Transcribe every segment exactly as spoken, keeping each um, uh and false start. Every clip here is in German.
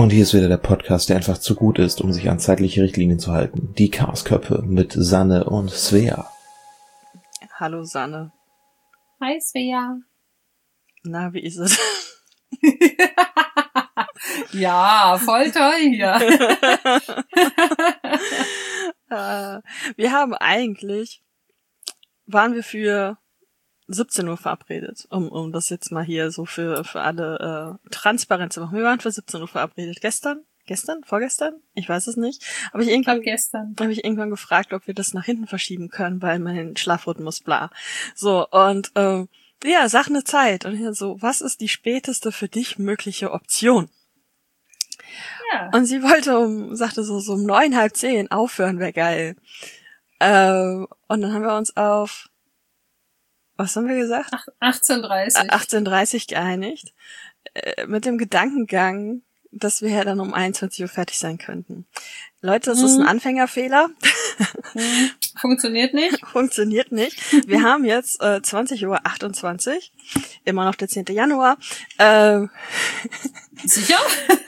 Und hier ist wieder der Podcast, der einfach zu gut ist, um sich an zeitliche Richtlinien zu halten. Die Chaosköpfe mit Sanne und Svea. Hallo Sanne. Hi Svea. Na, wie ist es? Ja, voll toll hier. äh, wir haben eigentlich, waren wir für siebzehn Uhr verabredet, um um das jetzt mal hier so für für alle äh, transparent zu machen. Wir waren für siebzehn Uhr verabredet. Gestern? Gestern? Vorgestern? Ich weiß es nicht. Aber ich irgendwann gestern habe ich irgendwann gefragt, ob wir das nach hinten verschieben können, weil mein Schlafrhythmus bla. So, und ähm, ja, sag eine Zeit. Und hier so, was ist die späteste für dich mögliche Option? Ja. Und sie wollte um, sagte so, so um neun, halb zehn aufhören, wäre geil. Ähm, und dann haben wir uns auf, was haben wir gesagt? achtzehn Uhr dreißig. achtzehn Uhr dreißig geeinigt. Äh, mit dem Gedankengang, dass wir ja dann um einundzwanzig Uhr fertig sein könnten. Leute, das hm. ist ein Anfängerfehler. Hm. Funktioniert nicht. Funktioniert nicht. Wir haben jetzt äh, zwanzig Uhr achtundzwanzig. Immer noch der zehnte Januar. Ähm, Sicher?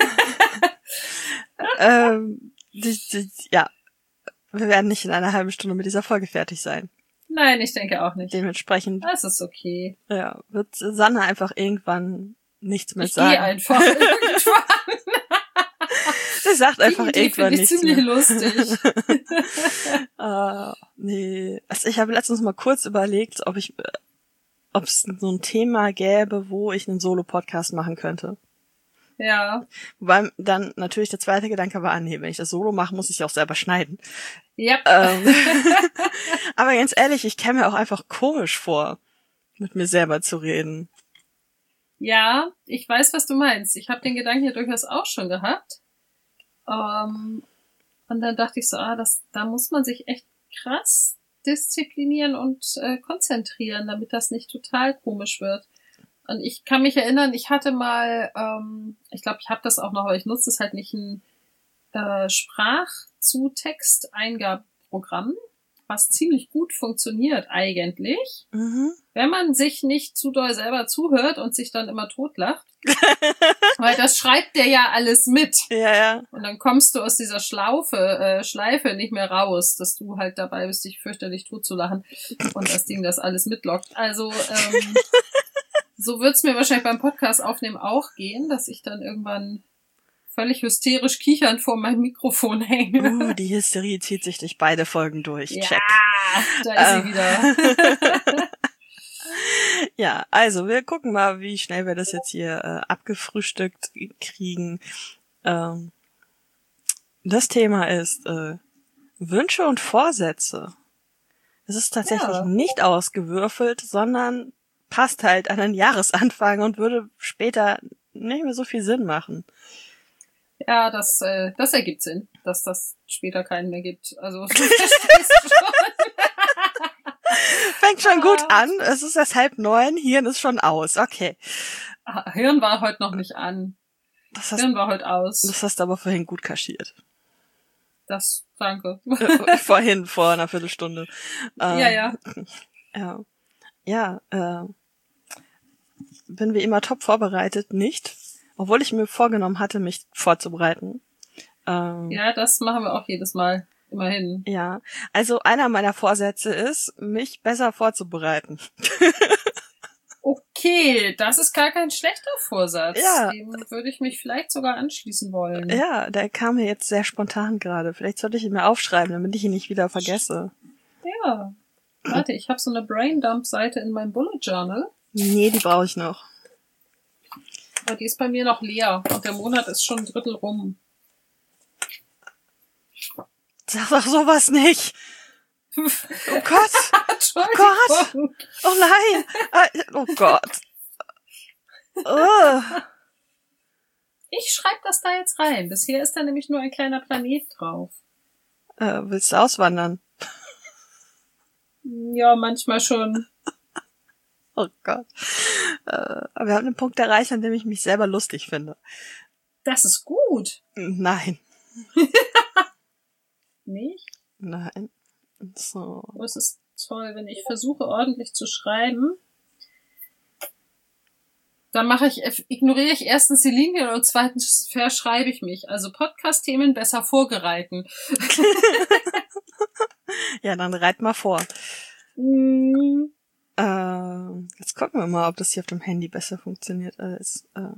ähm, die, die, ja, wir werden nicht in einer halben Stunde mit dieser Folge fertig sein. Nein, ich denke auch nicht. Dementsprechend. Das ist okay. Ja, wird Sanne einfach irgendwann nichts mehr ich sagen. Ich gehe einfach irgendwann. Sie sagt einfach die irgendwann nichts nichts ziemlich mehr. lustig. uh, nee. Also ich habe letztens mal kurz überlegt, ob ich, ob es so ein Thema gäbe, wo ich einen Solo-Podcast machen könnte. Ja. Wobei dann natürlich der zweite Gedanke war, ah, nee, wenn ich das Solo mache, muss ich ja auch selber schneiden. Ja. Ähm, aber ganz ehrlich, ich käme mir auch einfach komisch vor, mit mir selber zu reden. Ja, ich weiß, was du meinst. Ich habe den Gedanken ja durchaus auch schon gehabt. Ähm, und dann dachte ich so, ah, das, da muss man sich echt krass disziplinieren und äh, konzentrieren, damit das nicht total komisch wird. Und ich kann mich erinnern, ich hatte mal, ähm, ich glaube, ich habe das auch noch, aber ich nutze es halt nicht, ein äh, Sprach-zu-Text-Eingabeprogramm, was ziemlich gut funktioniert eigentlich, Mhm. wenn man sich nicht zu doll selber zuhört und sich dann immer totlacht. Weil das schreibt der ja alles mit. Ja, ja. Und dann kommst du aus dieser Schlaufe, äh, Schleife nicht mehr raus, dass du halt dabei bist, dich fürchterlich totzulachen und das Ding das alles mitlockt. Also, ähm, so wird's mir wahrscheinlich beim Podcast aufnehmen auch gehen, dass ich dann irgendwann völlig hysterisch kichernd vor meinem Mikrofon hänge. Uh, die Hysterie zieht sich durch beide Folgen durch. Ja, Check. da ist ähm. sie wieder. Ja, also wir gucken mal, wie schnell wir das jetzt hier äh, abgefrühstückt kriegen. Ähm, das Thema ist äh, Wünsche und Vorsätze. Es ist tatsächlich Ja. nicht ausgewürfelt, sondern passt halt an den Jahresanfang und würde später nicht mehr so viel Sinn machen. Ja, das, äh, das ergibt Sinn, dass das später keinen mehr gibt. Also du verstehst schon. Fängt schon gut an. Es ist erst halb neun, Hirn ist schon aus. Okay. Ah, Hirn war heute noch nicht an. Das hast, Hirn war heute aus. das hast du aber vorhin gut kaschiert. Das, danke. Äh, vorhin, vor einer Viertelstunde. Ähm, Ja, ja. Ja, ja äh, bin wie immer top vorbereitet, nicht. Obwohl ich mir vorgenommen hatte, mich vorzubereiten. Ähm, Ja, das machen wir auch jedes Mal. Immerhin. Ja, also einer meiner Vorsätze ist, mich besser vorzubereiten. Okay, das ist gar kein schlechter Vorsatz. Ja. Dem würde ich mich vielleicht sogar anschließen wollen. Ja, der kam mir jetzt sehr spontan gerade. Vielleicht sollte ich ihn mir aufschreiben, damit ich ihn nicht wieder vergesse. Ja. Warte, ich habe so eine Braindump-Seite in meinem Bullet Journal. Nee, die brauche ich noch. Aber die ist bei mir noch leer und der Monat ist schon ein Drittel rum. Sag doch sowas nicht. Oh Gott. Oh Gott. Oh nein. Oh Gott. Oh. Ich schreibe das da jetzt rein. Bisher ist da nämlich nur ein kleiner Planet drauf. Äh, willst du auswandern? Ja, manchmal schon. Oh Gott. Äh, wir haben einen Punkt erreicht, an dem ich mich selber lustig finde. Das ist gut. Nein. Nicht? Nein. So. Oh, es ist toll, wenn ich versuche, ordentlich zu schreiben. Dann mache ich, ignoriere ich erstens die Linien und zweitens verschreibe ich mich. Also Podcast-Themen besser vorgereiten. Ja, dann reit mal vor. Mm. Äh, jetzt gucken wir mal, ob das hier auf dem Handy besser funktioniert als äh,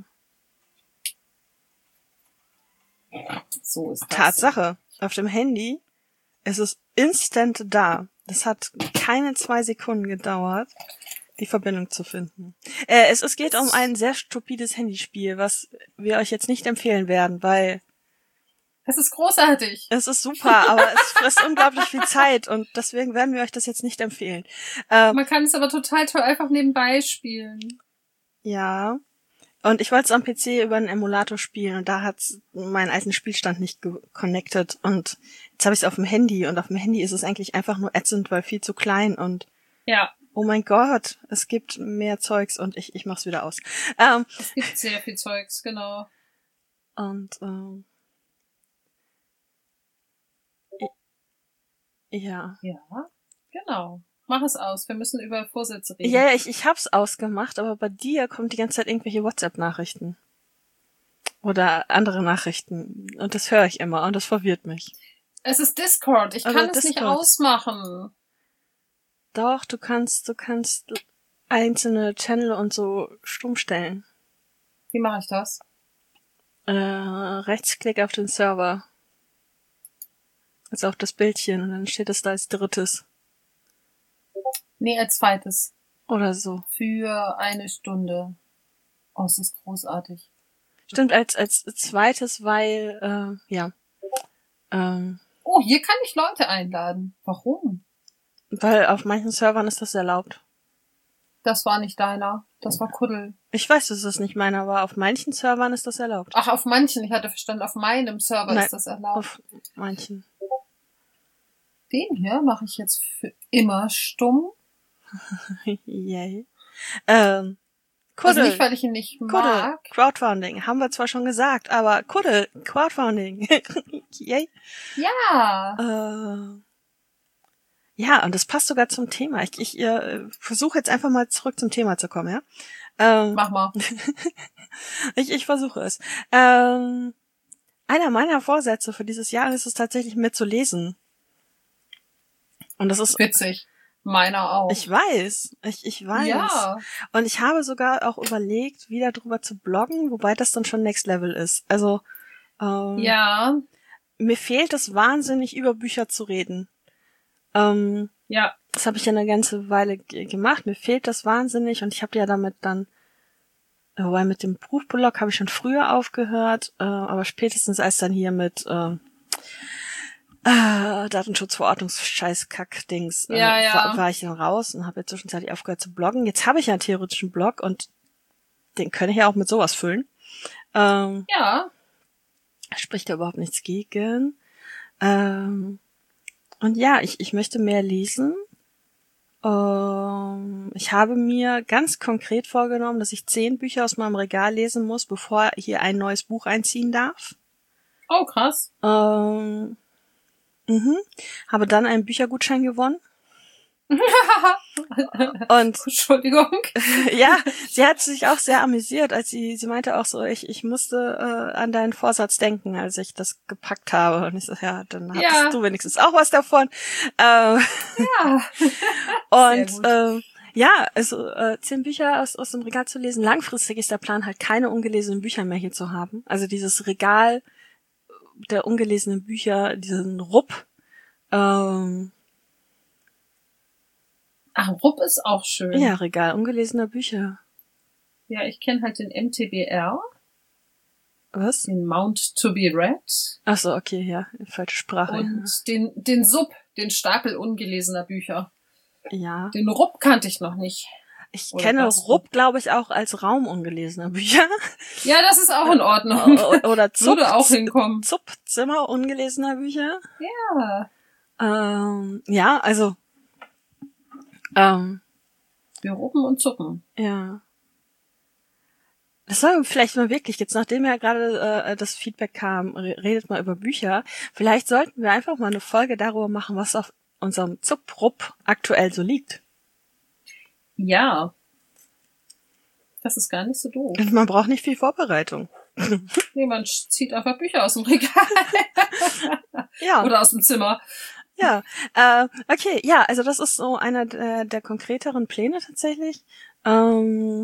So ist das. Tatsache. Auf dem Handy ist es instant da. Das hat keine zwei Sekunden gedauert, die Verbindung zu finden. Äh, es, es geht um ein sehr stupides Handyspiel, was wir euch jetzt nicht empfehlen werden, weil Es ist großartig. es ist super, aber es frisst unglaublich viel Zeit und deswegen werden wir euch das jetzt nicht empfehlen. Ähm, Man kann es aber total toll einfach nebenbei spielen. ja. Und ich wollte es am P C über einen Emulator spielen und da hat's meinen alten Spielstand nicht ge- connected und jetzt habe ich es auf dem Handy und auf dem Handy ist es eigentlich einfach nur ätzend, weil viel zu klein und Ja, oh mein Gott, es gibt mehr Zeugs und ich ich mach's wieder aus. Ähm, es gibt sehr viel Zeugs, genau. und ähm, i- ja. Ja, genau. Mach es aus. Wir müssen über Vorsätze reden. Ja, ja, ich, ich hab's ausgemacht, aber bei dir kommt die ganze Zeit irgendwelche WhatsApp-Nachrichten. Oder andere Nachrichten. Und das höre ich immer und das verwirrt mich. Es ist Discord. Ich Also kann es nicht Discord. ausmachen. Doch, du kannst, du kannst einzelne Channel und so stumm stellen. Wie mache ich das? Äh, Rechtsklick auf den Server. Also auf das Bildchen und dann steht es da als drittes. Nee, als zweites. Oder so. Für eine Stunde. Oh, es ist großartig. Stimmt, als, als zweites, weil, äh, ja. Ähm, Oh, hier kann ich Leute einladen. Warum? weil auf manchen Servern ist das erlaubt. Das war nicht deiner. Das war Kuddel. Ich weiß, dass es nicht meiner war. Auf manchen Servern ist das erlaubt. Ach, auf manchen. Ich hatte verstanden, auf meinem Server Nein, ist das erlaubt. Auf manchen. Den hier mache ich jetzt für immer stumm. Yay. Ähm, Also Kuddel. nicht, weil ich ihn nicht Kuddel. mag. Crowdfunding. Haben wir zwar schon gesagt, aber Kuddel. Crowdfunding. Yay. Ja. Äh, ja, und das passt sogar zum Thema. Ich, ich äh, versuche jetzt einfach mal zurück zum Thema zu kommen, ja? Ähm, Mach mal. ich, ich versuche es. Ähm, einer meiner Vorsätze für dieses Jahr ist es tatsächlich, mehr zu lesen. Und das ist, Witzig. Meiner auch. ich weiß, ich, ich weiß. Ja. Und ich habe sogar auch überlegt, wieder drüber zu bloggen, wobei das dann schon Next Level ist. Also, ähm, Ja. mir fehlt es wahnsinnig, über Bücher zu reden. Ähm, Ja. das habe ich ja eine ganze Weile g- gemacht. Mir fehlt das wahnsinnig und ich habe ja damit dann, wobei mit dem Buchblog habe ich schon früher aufgehört, äh, aber spätestens als dann hier mit äh, äh, Datenschutzverordnungsscheißkack-Dings äh, Ja, ja. war, war ich dann raus und habe jetzt zwischenzeitlich aufgehört zu bloggen. Jetzt habe ich ja einen theoretischen Blog und den kann ich ja auch mit sowas füllen. Ähm, Ja. spricht da überhaupt nichts gegen. Ähm, und ja, ich, ich möchte mehr lesen. Ähm, ich habe mir ganz konkret vorgenommen, dass ich zehn Bücher aus meinem Regal lesen muss, bevor hier ein neues Buch einziehen darf. Oh, krass. Ähm, mhm. Habe dann einen Büchergutschein gewonnen. Und Entschuldigung. ja, sie hat sich auch sehr amüsiert, als sie, sie meinte auch so, ich, ich musste äh, an deinen Vorsatz denken, als ich das gepackt habe. Und ich so, ja, dann hattest Ja. du wenigstens auch was davon. Ähm, Ja. und gut. ähm, ja, also äh, zehn Bücher aus, aus dem Regal zu lesen. Langfristig ist der Plan halt, keine ungelesenen Bücher mehr hier zu haben. Also dieses Regal der ungelesenen Bücher, diesen Rupp. Ähm, Ach, Rupp ist auch schön. ja, Regal ungelesener Bücher. Ja, ich kenne halt den M T B R, Was? den Mount to be Read Ach so, okay, ja, falsche Sprache. und den, den Sub, den Stapel ungelesener Bücher. Ja. Den Rupp kannte ich noch nicht. Ich Oder kenne was? Rupp, glaube ich, auch als Raum ungelesener Bücher. Ja, das ist auch in Ordnung. O- Oder Zupp, Würde auch hinkommen. Zuppzimmer ungelesener Bücher. Ja. Ähm, ja, also, ähm, Wir ruppen und zuppen. ja. Das soll vielleicht mal wirklich, jetzt nachdem ja gerade äh, das Feedback kam, re- redet mal über Bücher, vielleicht sollten wir einfach mal eine Folge darüber machen, was auf unserem Zupp-Rupp aktuell so liegt. Ja. Das ist gar nicht so doof. Und man braucht nicht viel Vorbereitung. Nee, man zieht einfach Bücher aus dem Regal. Ja. Oder aus dem Zimmer. Ja, äh, okay, ja, also das ist so einer der, der konkreteren Pläne tatsächlich. Ähm,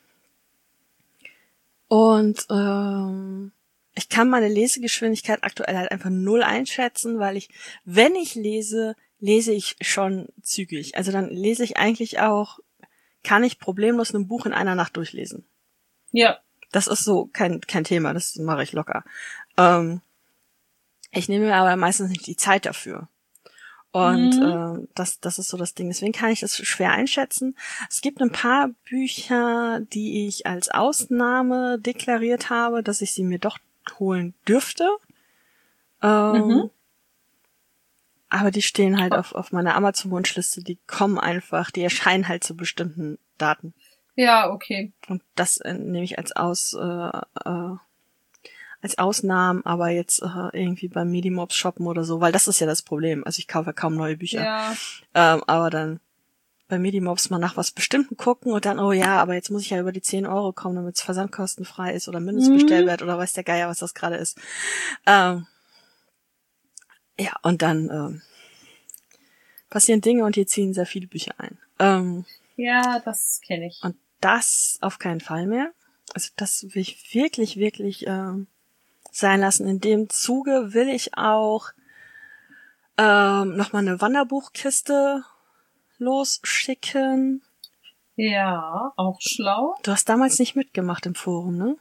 und ähm, ich kann meine Lesegeschwindigkeit aktuell halt einfach null einschätzen, weil ich, wenn ich lese, lese ich schon zügig. Also dann lese ich eigentlich auch, kann ich problemlos ein Buch in einer Nacht durchlesen. Ja. Das ist so kein kein Thema, das mache ich locker. Ähm, ich nehme mir aber meistens nicht die Zeit dafür. Und Mhm. äh, das das ist so das Ding. Deswegen kann ich das schwer einschätzen. Es gibt ein paar Bücher, die ich als Ausnahme deklariert habe, dass ich sie mir doch holen dürfte. Ähm, Mhm. Aber die stehen halt auf auf meiner Amazon-Wunschliste. Die kommen einfach, die erscheinen halt zu bestimmten Daten. Ja, okay. Und das äh, nehme ich als Aus, äh, äh, als Ausnahmen, aber jetzt äh, irgendwie beim Medimobs shoppen oder so, weil das ist ja das Problem. Also ich kaufe ja kaum neue Bücher. Ja. Ähm, aber dann bei Medimobs mal nach was Bestimmten gucken und dann, oh ja, aber jetzt muss ich ja über die zehn Euro kommen, damit es versandkostenfrei ist oder Mindestbestellwert Mhm. oder weiß der Geier, was das gerade ist. Ähm, ja, und dann ähm, passieren Dinge und hier ziehen sehr viele Bücher ein. Ähm, Ja, das kenne ich. Und das auf keinen Fall mehr. Also das will ich wirklich, wirklich ähm, sein lassen. In dem Zuge will ich auch ähm, nochmal eine Wanderbuchkiste losschicken. Ja, auch schlau. Du hast damals nicht mitgemacht im Forum, ne?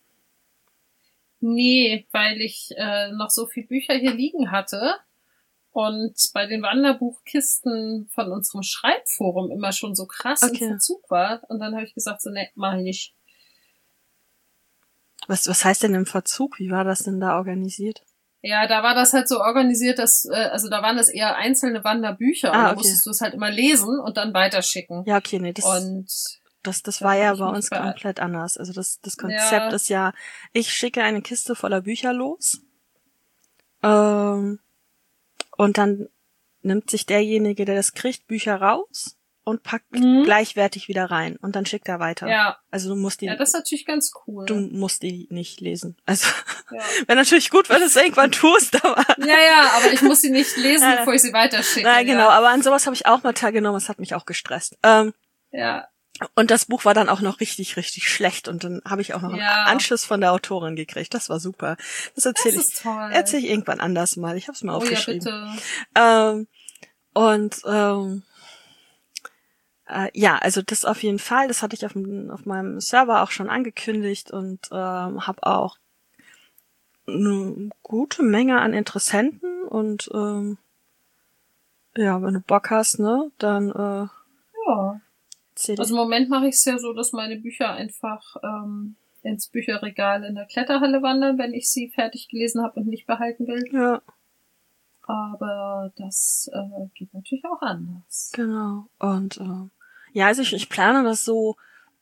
Nee, weil ich äh, noch so viel Bücher hier liegen hatte und bei den Wanderbuchkisten von unserem Schreibforum immer schon so krass im Okay. Verzug war. Und dann habe ich gesagt, so, ne, mach ich nicht. Was, was heißt denn im Verzug? Wie war das denn da organisiert? Ja, da war das halt so organisiert, dass, äh, also da waren das eher einzelne Wanderbücher Ah, und da okay. musstest du es halt immer lesen und dann weiterschicken. Ja, okay, nee, das, Und das, das da war hab ja ich bei mich uns bei- komplett anders. Also das, das Konzept Ja. ist ja, ich schicke eine Kiste voller Bücher los. Ähm, und dann nimmt sich derjenige, der das kriegt, Bücher raus und packt Mhm. gleichwertig wieder rein und dann schickt er weiter. Ja. Also du musst die, Ja, das ist natürlich ganz cool. du musst die nicht lesen. Also Ja. wäre natürlich gut, wenn du es irgendwann tust, aber Ja, ja, aber ich muss sie nicht lesen, Ja, bevor ich sie weiterschicke. na genau. Ja. Aber an sowas habe ich auch mal teilgenommen. Das hat mich auch gestresst. Ähm, Ja. und das Buch war dann auch noch richtig, richtig schlecht und dann habe ich auch noch Ja. einen Anschiss von der Autorin gekriegt. Das war super. Das erzähle Das ich, ist toll. erzähle ich irgendwann anders mal. Ich habe es mir Oh ja, aufgeschrieben. bitte. Ähm, und ähm, äh, ja, also das auf jeden Fall. Das hatte ich auf, dem, auf meinem Server auch schon angekündigt und ähm, habe auch eine gute Menge an Interessenten und ähm, ja, wenn du Bock hast, ne, dann äh, Ja. erzähl Also im Moment mache ich es ja so, dass meine Bücher einfach ähm, ins Bücherregal in der Kletterhalle wandern, wenn ich sie fertig gelesen habe und nicht behalten will. ja, Aber das äh, geht natürlich auch anders. genau. Und äh, ja, also ich, ich plane das so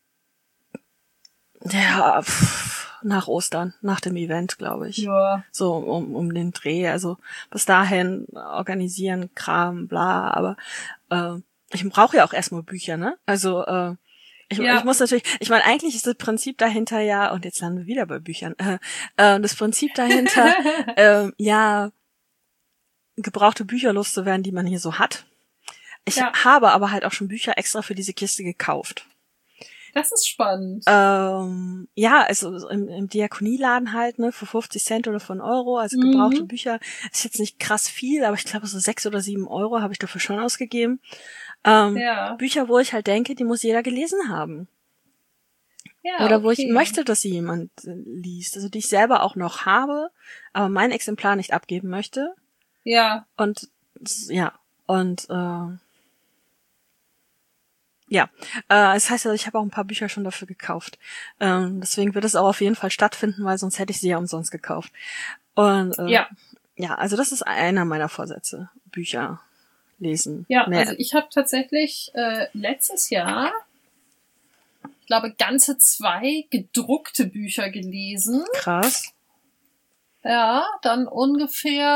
ja pff, nach Ostern, nach dem Event, glaube ich. Ja. So um um den Dreh. Also bis dahin organisieren, Kram, bla. Aber äh, ich brauche ja auch erstmal Bücher, ne? Also äh, ich, Ja. ich muss natürlich, ich meine, eigentlich ist das Prinzip dahinter ja, und jetzt landen wir wieder bei Büchern, äh, äh, das Prinzip dahinter, äh, ja, gebrauchte Bücher loszuwerden, die man hier so hat. Ich Ja. habe aber halt auch schon Bücher extra für diese Kiste gekauft. Das ist spannend. Ähm, ja, also im, im Diakonieladen halt, ne, für fünfzig Cent oder für einen Euro, also Mhm. gebrauchte Bücher. Ist jetzt nicht krass viel, aber ich glaube so sechs oder sieben Euro habe ich dafür schon ausgegeben. Ähm, Ja. Bücher, wo ich halt denke, die muss jeder gelesen haben. Ja, Oder wo ich okay. möchte, dass sie jemand äh, liest. Also die ich selber auch noch habe, aber mein Exemplar nicht abgeben möchte. Ja. Und ja, und äh, ja, äh, das heißt also, ich habe auch ein paar Bücher schon dafür gekauft. Ähm, deswegen wird es auch auf jeden Fall stattfinden, weil sonst hätte ich sie ja umsonst gekauft. Und äh, Ja. ja, also das ist einer meiner Vorsätze. Bücher lesen. Ja, Mehr. also ich habe tatsächlich äh, letztes Jahr, ich glaube, ganze zwei gedruckte Bücher gelesen. Krass. Ja, dann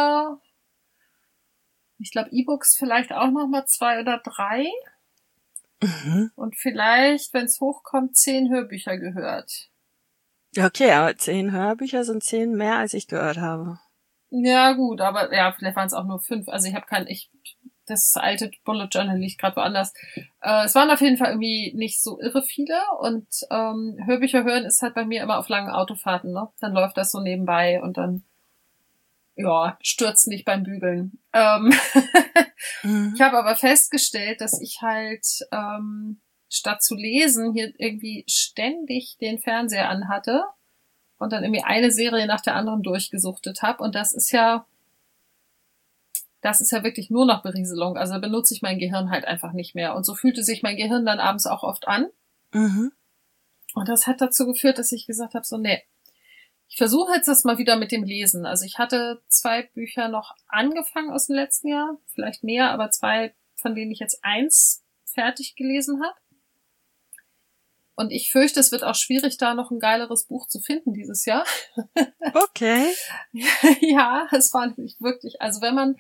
ungefähr, ich glaube, E-Books vielleicht auch noch mal zwei oder drei. Mhm. Und vielleicht, wenn es hochkommt, zehn Hörbücher gehört. Okay, aber zehn Hörbücher sind zehn mehr, als ich gehört habe. Ja, gut, aber ja, vielleicht waren es auch nur fünf. Also ich habe kein, ich, das alte Bullet Journal liegt gerade woanders. Äh, es waren auf jeden Fall irgendwie nicht so irre viele und ähm, Hörbücher hören ist halt bei mir immer auf langen Autofahrten, ne? Dann läuft das so nebenbei und dann, ja, stürzt nicht beim Bügeln. Ähm Mhm. Ich habe aber festgestellt, dass ich halt ähm, statt zu lesen hier irgendwie ständig den Fernseher anhatte und dann irgendwie eine Serie nach der anderen durchgesuchtet habe. Und das ist ja, das ist ja wirklich nur noch Berieselung. Also benutze ich mein Gehirn halt einfach nicht mehr. Und so fühlte sich mein Gehirn dann abends auch oft an. Mhm. Und das hat dazu geführt, dass ich gesagt habe, so, nee, ich versuche jetzt das mal wieder mit dem Lesen. Also ich hatte zwei Bücher noch angefangen aus dem letzten Jahr, vielleicht mehr, aber zwei, von denen ich jetzt eins fertig gelesen habe. Und ich fürchte, es wird auch schwierig, da noch ein geileres Buch zu finden dieses Jahr. Okay. Ja, es war nämlich wirklich, also wenn man,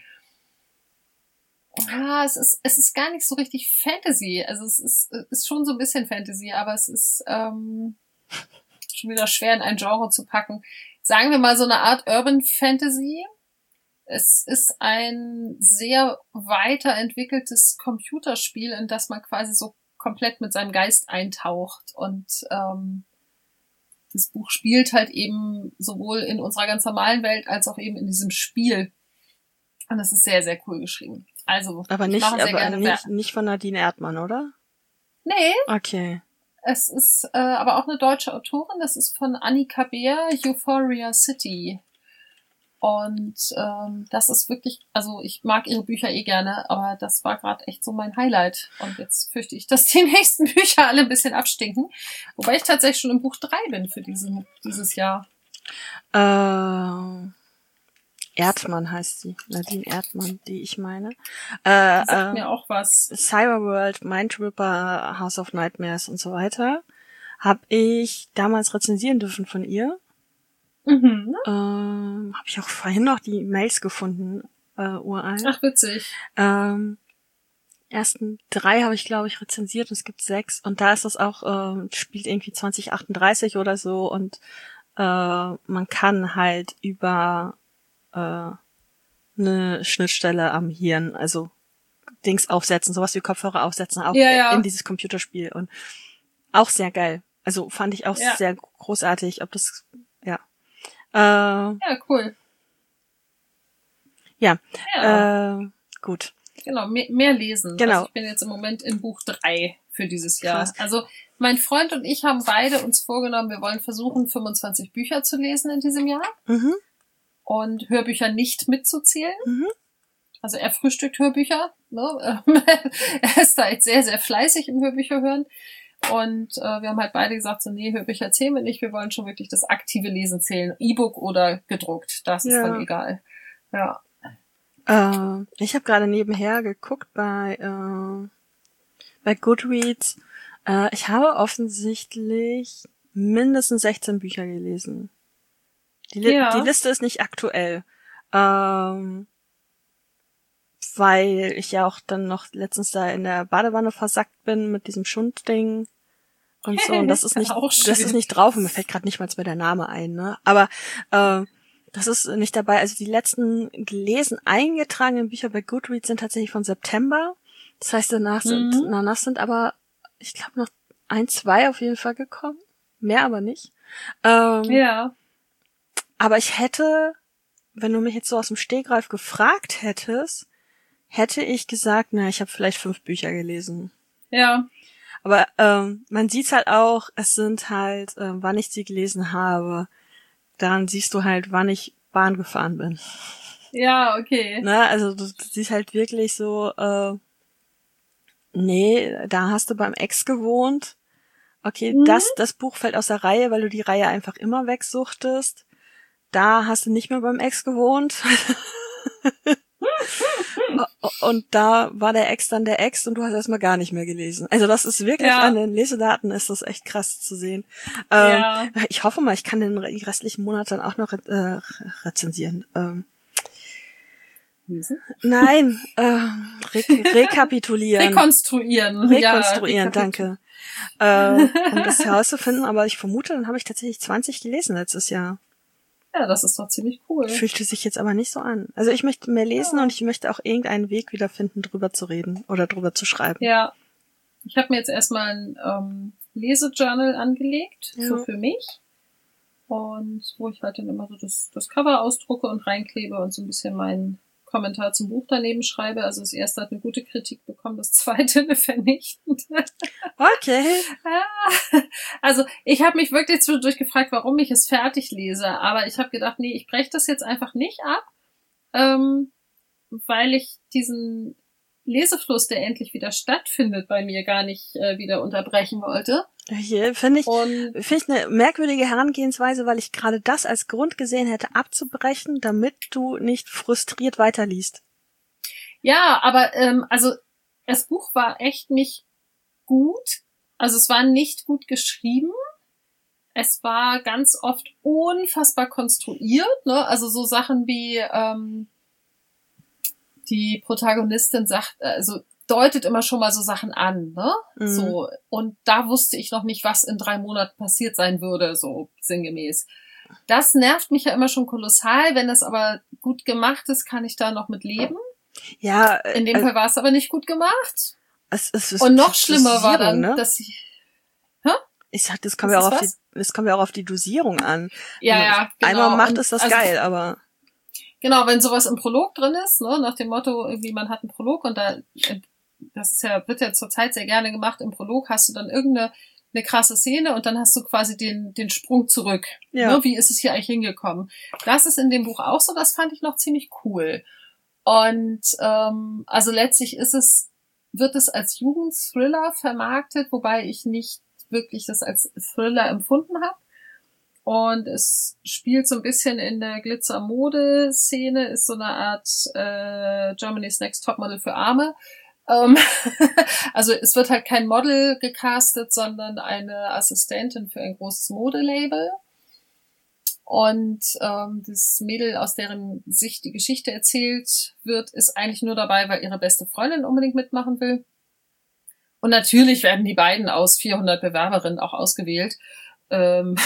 ah, es ist, es ist gar nicht so richtig Fantasy. Also es ist, es ist schon so ein bisschen Fantasy, aber es ist ähm, schon wieder schwer in ein Genre zu packen. Sagen wir mal so eine Art Urban Fantasy. Es ist ein sehr weiterentwickeltes Computerspiel, in das man quasi so komplett mit seinem Geist eintaucht. Und ähm, das Buch spielt halt eben sowohl in unserer ganz normalen Welt als auch eben in diesem Spiel. Und das ist sehr, sehr cool geschrieben. Also, Aber ich nicht, mache sehr aber gerne nicht, Wer- nicht von Nadine Erdmann, oder? Nee, Okay. es ist äh, aber auch eine deutsche Autorin. Das ist von Annika Beer, Euphoria City. Und ähm, das ist wirklich, also ich mag ihre Bücher eh gerne, aber das war gerade echt so mein Highlight. Und jetzt fürchte ich, dass die nächsten Bücher alle ein bisschen abstinken. Wobei ich tatsächlich schon im Buch drei bin für diesen, dieses Jahr. Äh, Erdmann heißt sie. Nadine Erdmann, die ich meine. Die Äh, sagt äh, mir auch was. Cyberworld, Mindripper, House of Nightmares und so weiter. Hab ich damals rezensieren dürfen von ihr. Mhm. Ähm, habe ich auch vorhin noch die Mails gefunden, äh, uralt. Ach, witzig. Ähm, ersten drei habe ich, glaube ich, rezensiert und es gibt sechs. Und da ist das auch, ähm, spielt irgendwie zwanzig achtunddreißig oder so und äh, man kann halt über äh, eine Schnittstelle am Hirn, also Dings aufsetzen, sowas wie Kopfhörer aufsetzen, auch Ja, ja. in dieses Computerspiel. Und auch sehr geil. Also fand ich auch Ja. sehr großartig, ob das, ja. Äh, Ja, cool. ja, Ja, äh, gut. genau. Mehr, mehr lesen. Genau. Also ich bin jetzt im Moment in Buch drei für dieses Jahr. Krass. Also mein Freund und ich haben beide uns vorgenommen, wir wollen versuchen, fünfundzwanzig Bücher zu lesen in diesem Jahr Mhm, und Hörbücher nicht mitzuzählen. mhm. Also er frühstückt Hörbücher. Ne? Er ist da jetzt sehr, sehr fleißig im Hörbücher hören. Und äh, wir haben halt beide gesagt, so nee, Hörbücher zählen wir nicht. Wir wollen schon wirklich das aktive Lesen zählen. E-Book oder gedruckt. Das ist Ja. dann egal. Ja. Äh, ich habe gerade nebenher geguckt bei äh, bei Goodreads. Äh, ich habe offensichtlich mindestens sechzehn Bücher gelesen. Die, Li Ja. die Liste ist nicht aktuell. Ähm, weil ich ja auch dann noch letztens da in der Badewanne versackt bin mit diesem Schundding und so. Und das ist nicht, Auch das schön. ist nicht drauf. Und mir fällt gerade nicht mal mehr der Name ein, ne? Aber äh, das ist nicht dabei. Also die letzten gelesen eingetragenen Bücher bei Goodreads sind tatsächlich von September. Das heißt, danach sind, Mhm. danach sind aber, ich glaube, noch ein, zwei auf jeden Fall gekommen. Mehr aber nicht. Ähm, Ja. Aber ich hätte, wenn du mich jetzt so aus dem Stegreif gefragt hättest, hätte ich gesagt, na, ich habe vielleicht fünf Bücher gelesen. Ja. Aber ähm, man sieht's halt auch, es sind halt, äh, wann ich sie gelesen habe, daran siehst du halt, wann ich Bahn gefahren bin. Ja, okay. Ne? Also du, du siehst halt wirklich so, äh, nee, da hast du beim Ex gewohnt. Okay, Mhm. das, das Buch fällt aus der Reihe, weil du die Reihe einfach immer wegsuchtest. Da hast du nicht mehr beim Ex gewohnt. Und da war der Ex dann der Ex und du hast erstmal gar nicht mehr gelesen. Also das ist wirklich, Ja. an den Lesedaten ist das echt krass zu sehen. Ähm, Ja. Ich hoffe mal, ich kann den die restlichen Monate dann auch noch re äh, rezensieren. Ähm, lesen? Nein, äh, re rekapitulieren. Rekonstruieren. Rekonstruieren, ja, danke. Äh, um das herauszufinden, aber ich vermute, dann habe ich tatsächlich zwanzig gelesen letztes Jahr. Ja, das ist doch ziemlich cool. Fühlte sich jetzt aber nicht so an. Also ich möchte mehr lesen, ja. Und ich möchte auch irgendeinen Weg wiederfinden, drüber zu reden oder drüber zu schreiben. Ja, ich habe mir jetzt erstmal ein ähm, Lesejournal angelegt, ja. So für mich. Und wo ich halt dann immer so das, das Cover ausdrucke und reinklebe und so ein bisschen meinen Kommentar zum Buch daneben schreibe. Also das erste hat eine gute Kritik bekommen, das zweite eine vernichtende. Okay. Also ich habe mich wirklich zwischendurch gefragt, warum ich es fertig lese. Aber ich habe gedacht, nee, ich breche das jetzt einfach nicht ab, ähm, weil ich diesen Lesefluss, der endlich wieder stattfindet, bei mir gar nicht äh, wieder unterbrechen wollte. Hier finde ich, finde ich eine merkwürdige Herangehensweise, weil ich gerade das als Grund gesehen hätte, abzubrechen, damit du nicht frustriert weiterliest. Ja, aber ähm, also das Buch war echt nicht gut. Also es war nicht gut geschrieben. Es war ganz oft unfassbar konstruiert, ne? Also so Sachen wie ähm, die Protagonistin sagt, also deutet immer schon mal so Sachen an, ne? Mhm. So. Und da wusste ich noch nicht, was in drei Monaten passiert sein würde, so sinngemäß. Das nervt mich ja immer schon kolossal. Wenn das aber gut gemacht ist, kann ich da noch mit leben. Ja. In dem äh, Fall war es aber nicht gut gemacht. Es, es ist und noch schlimmer war dann, ne? dass sie, hä? Ich sag, das kommt ja auch auf die, das kommt ja auch auf die Dosierung an. Ja, also, ja, genau. Einmal macht es das also, geil, aber. Genau, wenn sowas im Prolog drin ist, ne, nach dem Motto, irgendwie man hat einen Prolog und da, das ist ja, wird ja zurzeit sehr gerne gemacht, im Prolog hast du dann irgendeine eine krasse Szene und dann hast du quasi den den Sprung zurück. Ja. Ne, wie ist es hier eigentlich hingekommen? Das ist in dem Buch auch so, das fand ich noch ziemlich cool. Und ähm, also letztlich ist es, wird es als Jugendthriller vermarktet, wobei ich nicht wirklich das als Thriller empfunden habe. Und es spielt so ein bisschen in der Glitzer-Mode-Szene, ist so eine Art äh, Germany's Next Topmodel für Arme. Ähm also es wird halt kein Model gecastet, sondern eine Assistentin für ein großes Modelabel. Und ähm, das Mädel, aus deren Sicht die Geschichte erzählt wird, ist eigentlich nur dabei, weil ihre beste Freundin unbedingt mitmachen will. Und natürlich werden die beiden aus vierhundert Bewerberinnen auch ausgewählt. Ähm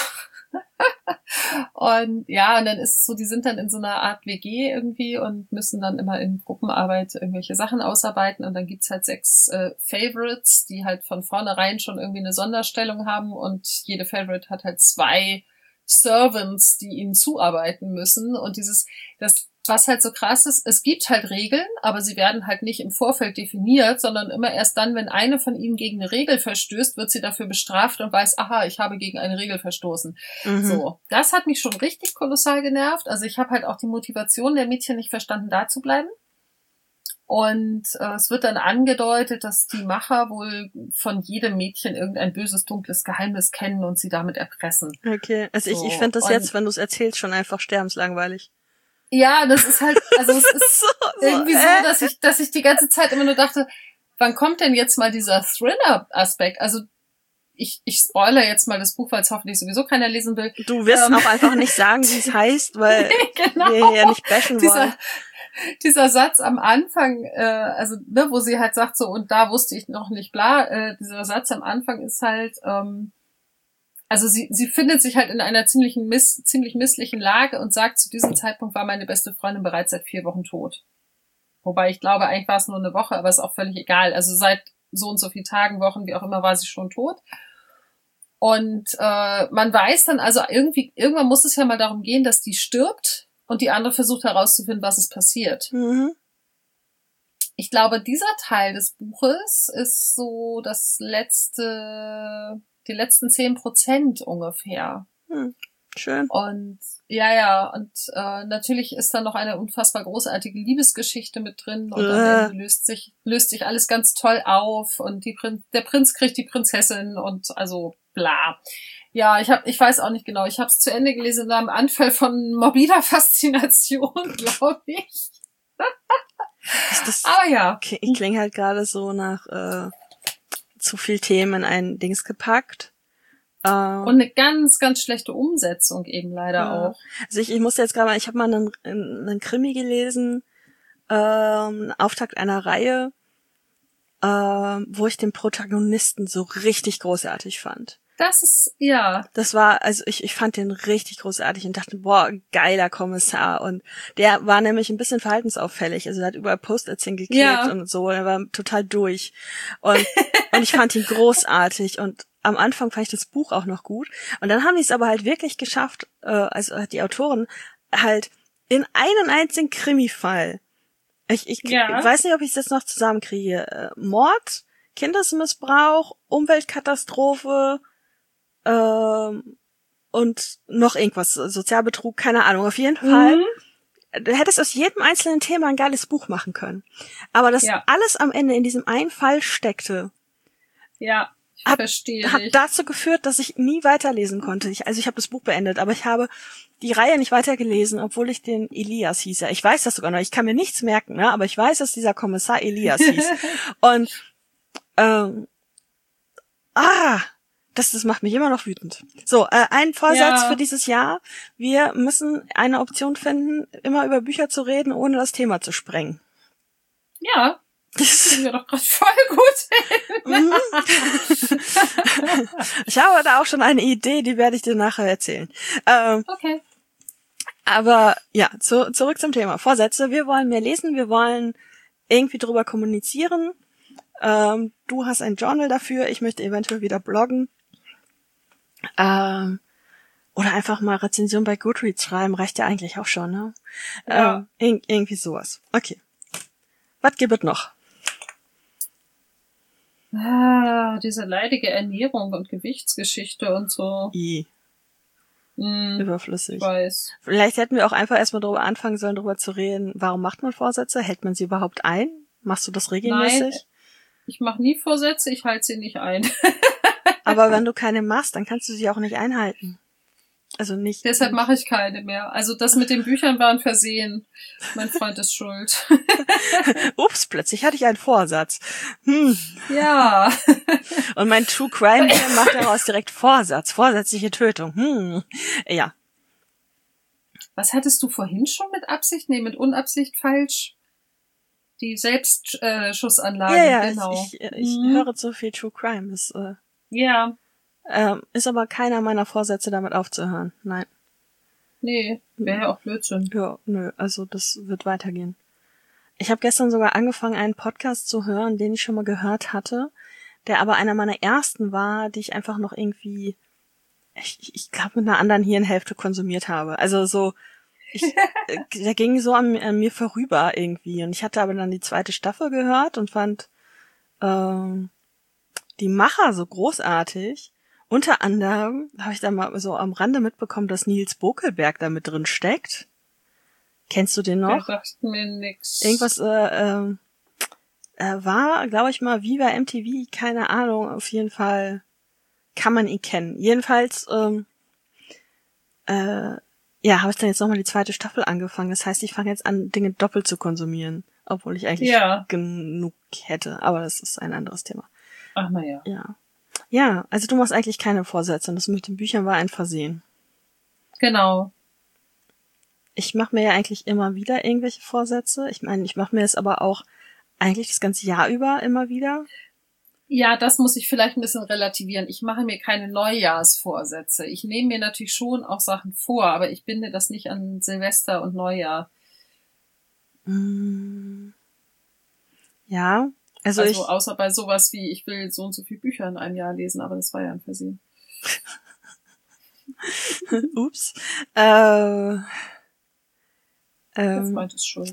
und ja, und dann ist es so, die sind dann in so einer Art W G irgendwie und müssen dann immer in Gruppenarbeit irgendwelche Sachen ausarbeiten und dann gibt's halt sechs äh, Favorites, die halt von vornherein schon irgendwie eine Sonderstellung haben und jede Favorite hat halt zwei Servants, die ihnen zuarbeiten müssen und dieses, das, was halt so krass ist, es gibt halt Regeln, aber sie werden halt nicht im Vorfeld definiert, sondern immer erst dann, wenn eine von ihnen gegen eine Regel verstößt, wird sie dafür bestraft und weiß, aha, ich habe gegen eine Regel verstoßen. Mhm. So, das hat mich schon richtig kolossal genervt. Also ich habe halt auch die Motivation der Mädchen nicht verstanden, da zu bleiben. Und äh, es wird dann angedeutet, dass die Macher wohl von jedem Mädchen irgendein böses, dunkles Geheimnis kennen und sie damit erpressen. Okay, also so. ich, ich finde das und jetzt, wenn du es erzählst, schon einfach sterbenslangweilig. Ja, das ist halt, also es ist so, so, irgendwie so, äh? dass ich, dass ich die ganze Zeit immer nur dachte, wann kommt denn jetzt mal dieser Thriller-Aspekt? Also ich, ich spoilere jetzt mal das Buch, weil es hoffentlich sowieso keiner lesen will. Du wirst ähm, auch einfach nicht sagen, wie es heißt, weil genau, wir ja nicht bashen dieser, wollen. Dieser Satz am Anfang, äh, also ne, wo sie halt sagt so, und da wusste ich noch nicht, bla, äh, dieser Satz am Anfang ist halt, ähm, also sie sie findet sich halt in einer ziemlichen miss, ziemlich misslichen Lage und sagt, zu diesem Zeitpunkt war meine beste Freundin bereits seit vier Wochen tot. Wobei ich glaube, eigentlich war es nur eine Woche, aber ist auch völlig egal. Also seit so und so vielen Tagen, Wochen, wie auch immer, war sie schon tot. Und äh, man weiß dann also irgendwie, irgendwann muss es ja mal darum gehen, dass die stirbt und die andere versucht herauszufinden, was ist passiert. Mhm. Ich glaube, dieser Teil des Buches ist so das letzte, die letzten zehn Prozent ungefähr. Hm, schön. Und ja, ja, und äh, natürlich ist da noch eine unfassbar großartige Liebesgeschichte mit drin und äh. am Ende löst sich löst sich alles ganz toll auf und die Prin- der Prinz kriegt die Prinzessin und also bla. Ja, ich hab, ich weiß auch nicht genau. Ich habe es zu Ende gelesen in einem Anfall von morbider Faszination, glaube ich. Das, aber ja, ich klinge halt gerade so nach äh, zu viel Themen in ein Dings gepackt. Äh, und eine ganz, ganz schlechte Umsetzung eben leider ja. auch. Also ich, ich muss jetzt gerade mal, ich habe mal einen, einen Krimi gelesen, ähm, Auftakt einer Reihe, ähm, wo ich den Protagonisten so richtig großartig fand. Das ist, ja. Das war, also ich, ich fand den richtig großartig und dachte, boah, geiler Kommissar. Und der war nämlich ein bisschen verhaltensauffällig. Also er hat überall Post-its hingeklebt Ja. und so. Er war total durch. Und, und ich fand ihn großartig. Und am Anfang fand ich das Buch auch noch gut. Und dann haben die es aber halt wirklich geschafft, äh, also hat die Autoren halt in einen einzigen Krimi-Fall. Ich, ich, Ja. ich weiß nicht, ob ich es jetzt noch zusammenkriege. Äh, Mord, Kindesmissbrauch, Umweltkatastrophe, ähm, und noch irgendwas, Sozialbetrug, keine Ahnung. Auf jeden Fall, Mhm. du hättest aus jedem einzelnen Thema ein geiles Buch machen können. Aber das Ja. alles am Ende in diesem einen Fall steckte, Ja, ich Hat- verstehe hat dich. dazu geführt, dass ich nie weiterlesen konnte. Ich, also ich habe das Buch beendet, aber ich habe die Reihe nicht weitergelesen, obwohl ich den Elias hieß. Ja, ich weiß das sogar noch. Ich kann mir nichts merken, ne? Aber ich weiß, dass dieser Kommissar Elias hieß. Und ähm, ah, das, das macht mich immer noch wütend. So, äh, ein Vorsatz Ja. für dieses Jahr. Wir müssen eine Option finden, immer über Bücher zu reden, ohne das Thema zu sprengen. Ja, Das sind wir doch gerade voll gut. Mhm. Ich habe da auch schon eine Idee, die werde ich dir nachher erzählen. Ähm, Okay. aber ja, zu, zurück zum Thema. Vorsätze. Wir wollen mehr lesen, wir wollen irgendwie drüber kommunizieren. Ähm, du hast ein Journal dafür, ich möchte eventuell wieder bloggen. Ähm, oder einfach mal Rezension bei Goodreads schreiben, reicht ja eigentlich auch schon, ne? Ja. Ähm, ir- irgendwie sowas. Okay. Was gibt es noch? Ah, diese leidige Ernährung und Gewichtsgeschichte und so. I, Hm, überflüssig. ich weiß. Vielleicht hätten wir auch einfach erstmal darüber anfangen sollen, darüber zu reden, warum macht man Vorsätze? Hält man sie überhaupt ein? Machst du das regelmäßig? Nein, ich mache nie Vorsätze, ich halte sie nicht ein. Aber wenn du keine machst, dann kannst du sie auch nicht einhalten. Also nicht. Deshalb mache ich keine mehr. Also das mit den Büchern war ein Versehen. Mein Freund ist schuld. Ups, plötzlich hatte ich einen Vorsatz. Hm. Ja. Und mein True Crime Film macht daraus direkt Vorsatz, vorsätzliche Tötung. Hm. Ja. Was hattest du vorhin schon mit Absicht? Nee, mit Unabsicht falsch. Die Selbstschussanlage, Ja, ja, genau. ich, ich, ich Mhm. höre zu viel True Crime. Das äh, Ja, ähm, ist aber keiner meiner Vorsätze, damit aufzuhören. Nein. nee, wäre ja auch Blödsinn. Ja, nö, also das wird weitergehen. Ich habe gestern sogar angefangen, einen Podcast zu hören, den ich schon mal gehört hatte, der aber einer meiner ersten war, die ich einfach noch irgendwie, ich, ich glaube, mit einer anderen Hirnhälfte konsumiert habe. Also so, ich, äh, der ging so an, an mir vorüber irgendwie. Und ich hatte aber dann die zweite Staffel gehört und fand ähm, die Macher so großartig. Unter anderem habe ich dann mal so am Rande mitbekommen, dass Nils Bokelberg da mit drin steckt. Kennst du den Der noch? sagt mir nix. Irgendwas äh, ähm, äh, war, glaube ich mal, wie bei M T V, keine Ahnung, auf jeden Fall kann man ihn kennen. Jedenfalls, ähm, äh, ja, habe ich dann jetzt nochmal die zweite Staffel angefangen. Das heißt, ich fange jetzt an, Dinge doppelt zu konsumieren, obwohl ich eigentlich Ja. genug hätte. Aber das ist ein anderes Thema. Ach, naja. Ja. Ja, also du machst eigentlich keine Vorsätze und das mit den Büchern war ein Versehen. Genau. Ich mache mir ja eigentlich immer wieder irgendwelche Vorsätze. Ich meine, ich mache mir das aber auch eigentlich das ganze Jahr über immer wieder. Ja, das muss ich vielleicht ein bisschen relativieren. Ich mache mir keine Neujahrsvorsätze. Ich nehme mir natürlich schon auch Sachen vor, aber ich binde das nicht an Silvester und Neujahr. Mm. Ja, also, Also, ich... außer bei sowas wie, ich will so und so viele Bücher in einem Jahr lesen, aber das war ja ein Versehen. Ups. Äh, Der ähm, Freund ist schuld.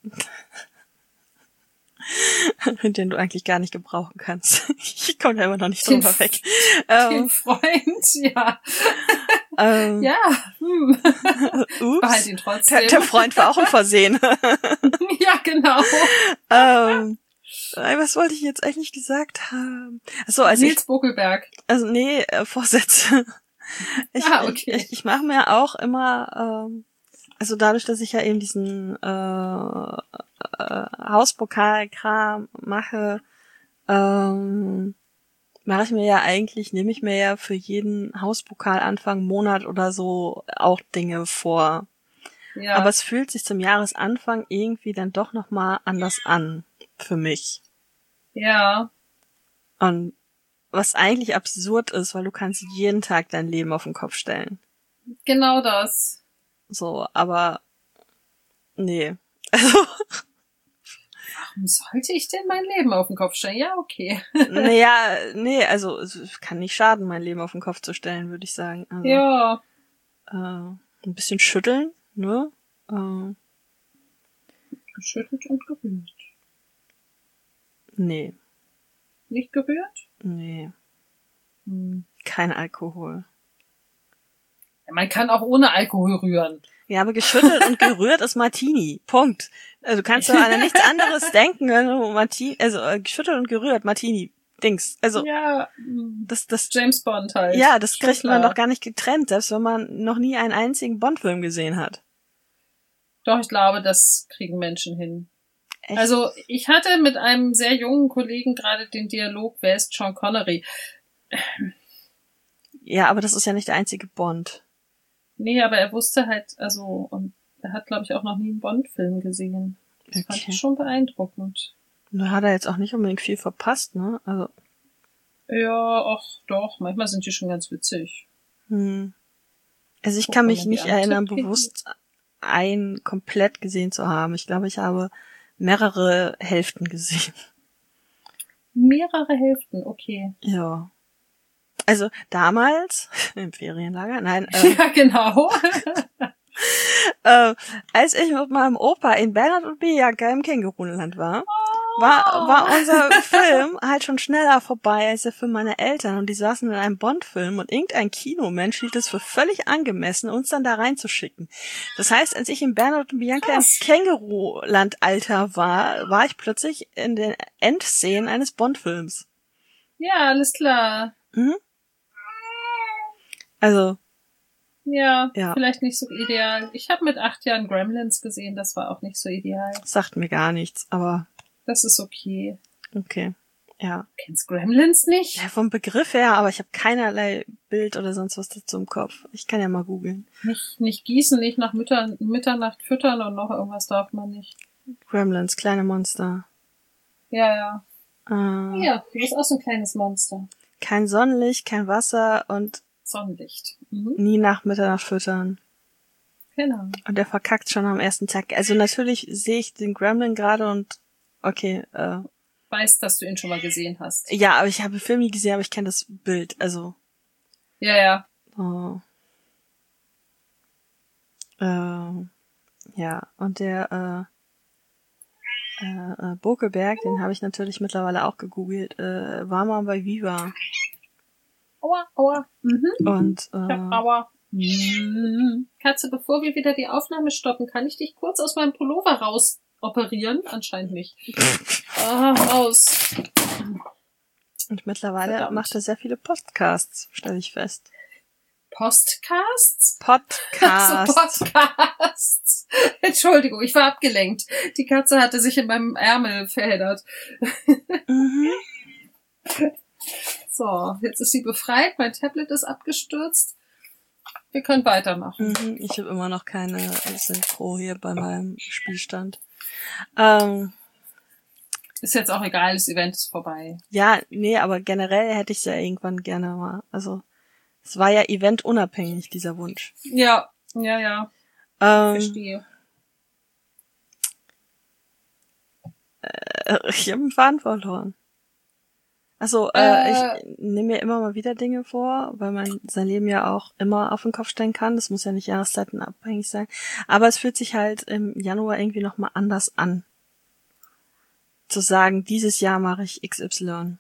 den du eigentlich gar nicht gebrauchen kannst. Ich komme da immer noch nicht Den- drüber weg. Den Ähm, Freund, ja. ähm, Ja, hm. ups. Behalt ihn Der, trotzdem. der Freund war auch ein Versehen. Ja, genau. ähm, äh, was wollte ich jetzt eigentlich gesagt haben? Achso, also ich, Nils Buckelberg. also nee, äh, Vorsätze. Ich, Ah, okay. ich, ich mache mir auch immer, ähm, also dadurch, dass ich ja eben diesen äh, äh, Hauspokalkram mache, ähm, mache ich mir ja eigentlich, nehme ich mir ja für jeden Hauspokal Anfang Monat oder so auch Dinge vor. Ja. Aber es fühlt sich zum Jahresanfang irgendwie dann doch nochmal anders an. Für mich. Ja. Und was eigentlich absurd ist, weil du kannst jeden Tag dein Leben auf den Kopf stellen. Genau das. So, aber nee. Also, warum sollte ich denn mein Leben auf den Kopf stellen? Ja, okay. naja, nee, also es kann nicht schaden, mein Leben auf den Kopf zu stellen, würde ich sagen. Also, Ja. äh, ein bisschen schütteln, ne? Äh, Geschüttelt und gerührt. nee, Nicht gerührt? nee, Hm. kein Alkohol. Ja, man kann auch ohne Alkohol rühren. Ja, aber geschüttelt und gerührt ist Martini. Punkt. Also du kannst doch an nichts anderes denken, wenn du Martini, also äh, geschüttelt und gerührt, Martini. Dings. Also Ja, hm. das, das, James Bond halt. ja, das Schon kriegt man klar. doch gar nicht getrennt, selbst wenn man noch nie einen einzigen Bond-Film gesehen hat. Doch, ich glaube, das kriegen Menschen hin. Echt? Also, ich hatte mit einem sehr jungen Kollegen gerade den Dialog, wer ist Sean Connery? Ja, aber das ist ja nicht der einzige Bond. Nee, aber er wusste halt, also, und er hat, glaube ich, auch noch nie einen Bond-Film gesehen. Das fand Okay. ich schon beeindruckend. Da hat er jetzt auch nicht unbedingt viel verpasst, ne? Also, Ja, ach doch, manchmal sind die schon ganz witzig. hm. Also ich Guck kann mal, mich die nicht Antike- erinnern, bewusst einen komplett gesehen zu haben. Ich glaube, ich habe mehrere Hälften gesehen. Mehrere Hälften, okay. Ja. Also damals, im Ferienlager, nein, äh, Ja, genau. äh, als ich mit meinem Opa in Bernhard und Bianca im Känguruland war, war, war unser Film halt schon schneller vorbei als der Film meiner Eltern und die saßen in einem Bond-Film und irgendein Kinomensch hielt es für völlig angemessen, uns dann da reinzuschicken. Das heißt, als ich in Bernhard und Bianca Krass. im Känguruland-Alter war, war ich plötzlich in den Endszenen eines Bond-Films. Ja, alles klar. Mhm. Also, Ja, Ja. vielleicht nicht so ideal. Ich habe mit acht Jahren Gremlins gesehen, das war auch nicht so ideal. sagt mir gar nichts, aber Das ist okay. okay. Ja. Kennst Gremlins nicht? Ja, vom Begriff her, aber ich habe keinerlei Bild oder sonst was dazu im Kopf. Ich kann ja mal googeln. Nicht, nicht gießen, nicht nach Mütter, Mitternacht füttern und noch irgendwas darf man nicht. Gremlins, kleine Monster. Ja, ja. Äh, Ja, du bist auch so ein kleines Monster. Kein Sonnenlicht, kein Wasser und Sonnenlicht. Mhm. nie nach Mitternacht füttern. Genau. Und der verkackt schon am ersten Tag. Also natürlich sehe ich den Gremlin gerade und okay, äh, Weißt, dass du ihn schon mal gesehen hast. ja, aber ich habe den Film nie gesehen, aber ich kenne das Bild. Also, Ja, ja. oh. äh, ja, und der äh, äh, äh, Bokelberg, den habe ich natürlich mittlerweile auch gegoogelt, äh, war mal bei Viva. Aua, aua. Mhm. Und Ja, äh, aua. Mhm. Katze, bevor wir wieder die Aufnahme stoppen, kann ich dich kurz aus meinem Pullover raus operieren? Anscheinend nicht. Ah, raus. und mittlerweile Verdammt. macht er sehr viele Podcasts, stelle ich fest. Postcasts? Podcasts. Also Podcasts. Entschuldigung, ich war abgelenkt. Die Katze hatte sich in meinem Ärmel verheddert. Mhm. So, jetzt ist sie befreit. Mein Tablet ist abgestürzt. Wir können weitermachen. Mhm. Ich habe immer noch keine Synchro hier bei meinem Spielstand. Ähm, Ist jetzt auch egal, das Event ist vorbei. ja, nee, aber generell hätte ich es ja irgendwann gerne mal. Also es war ja eventunabhängig, dieser Wunsch. Ja, ja, ja. Ähm, Verstehe. äh, ich habe einen Faden verloren. Also, äh, Äh. ich nehme mir immer mal wieder Dinge vor, weil man sein Leben ja auch immer auf den Kopf stellen kann. Das muss ja nicht jahreszeitenabhängig sein. Aber es fühlt sich halt im Januar irgendwie nochmal anders an. Zu sagen, dieses Jahr mache ich X Y.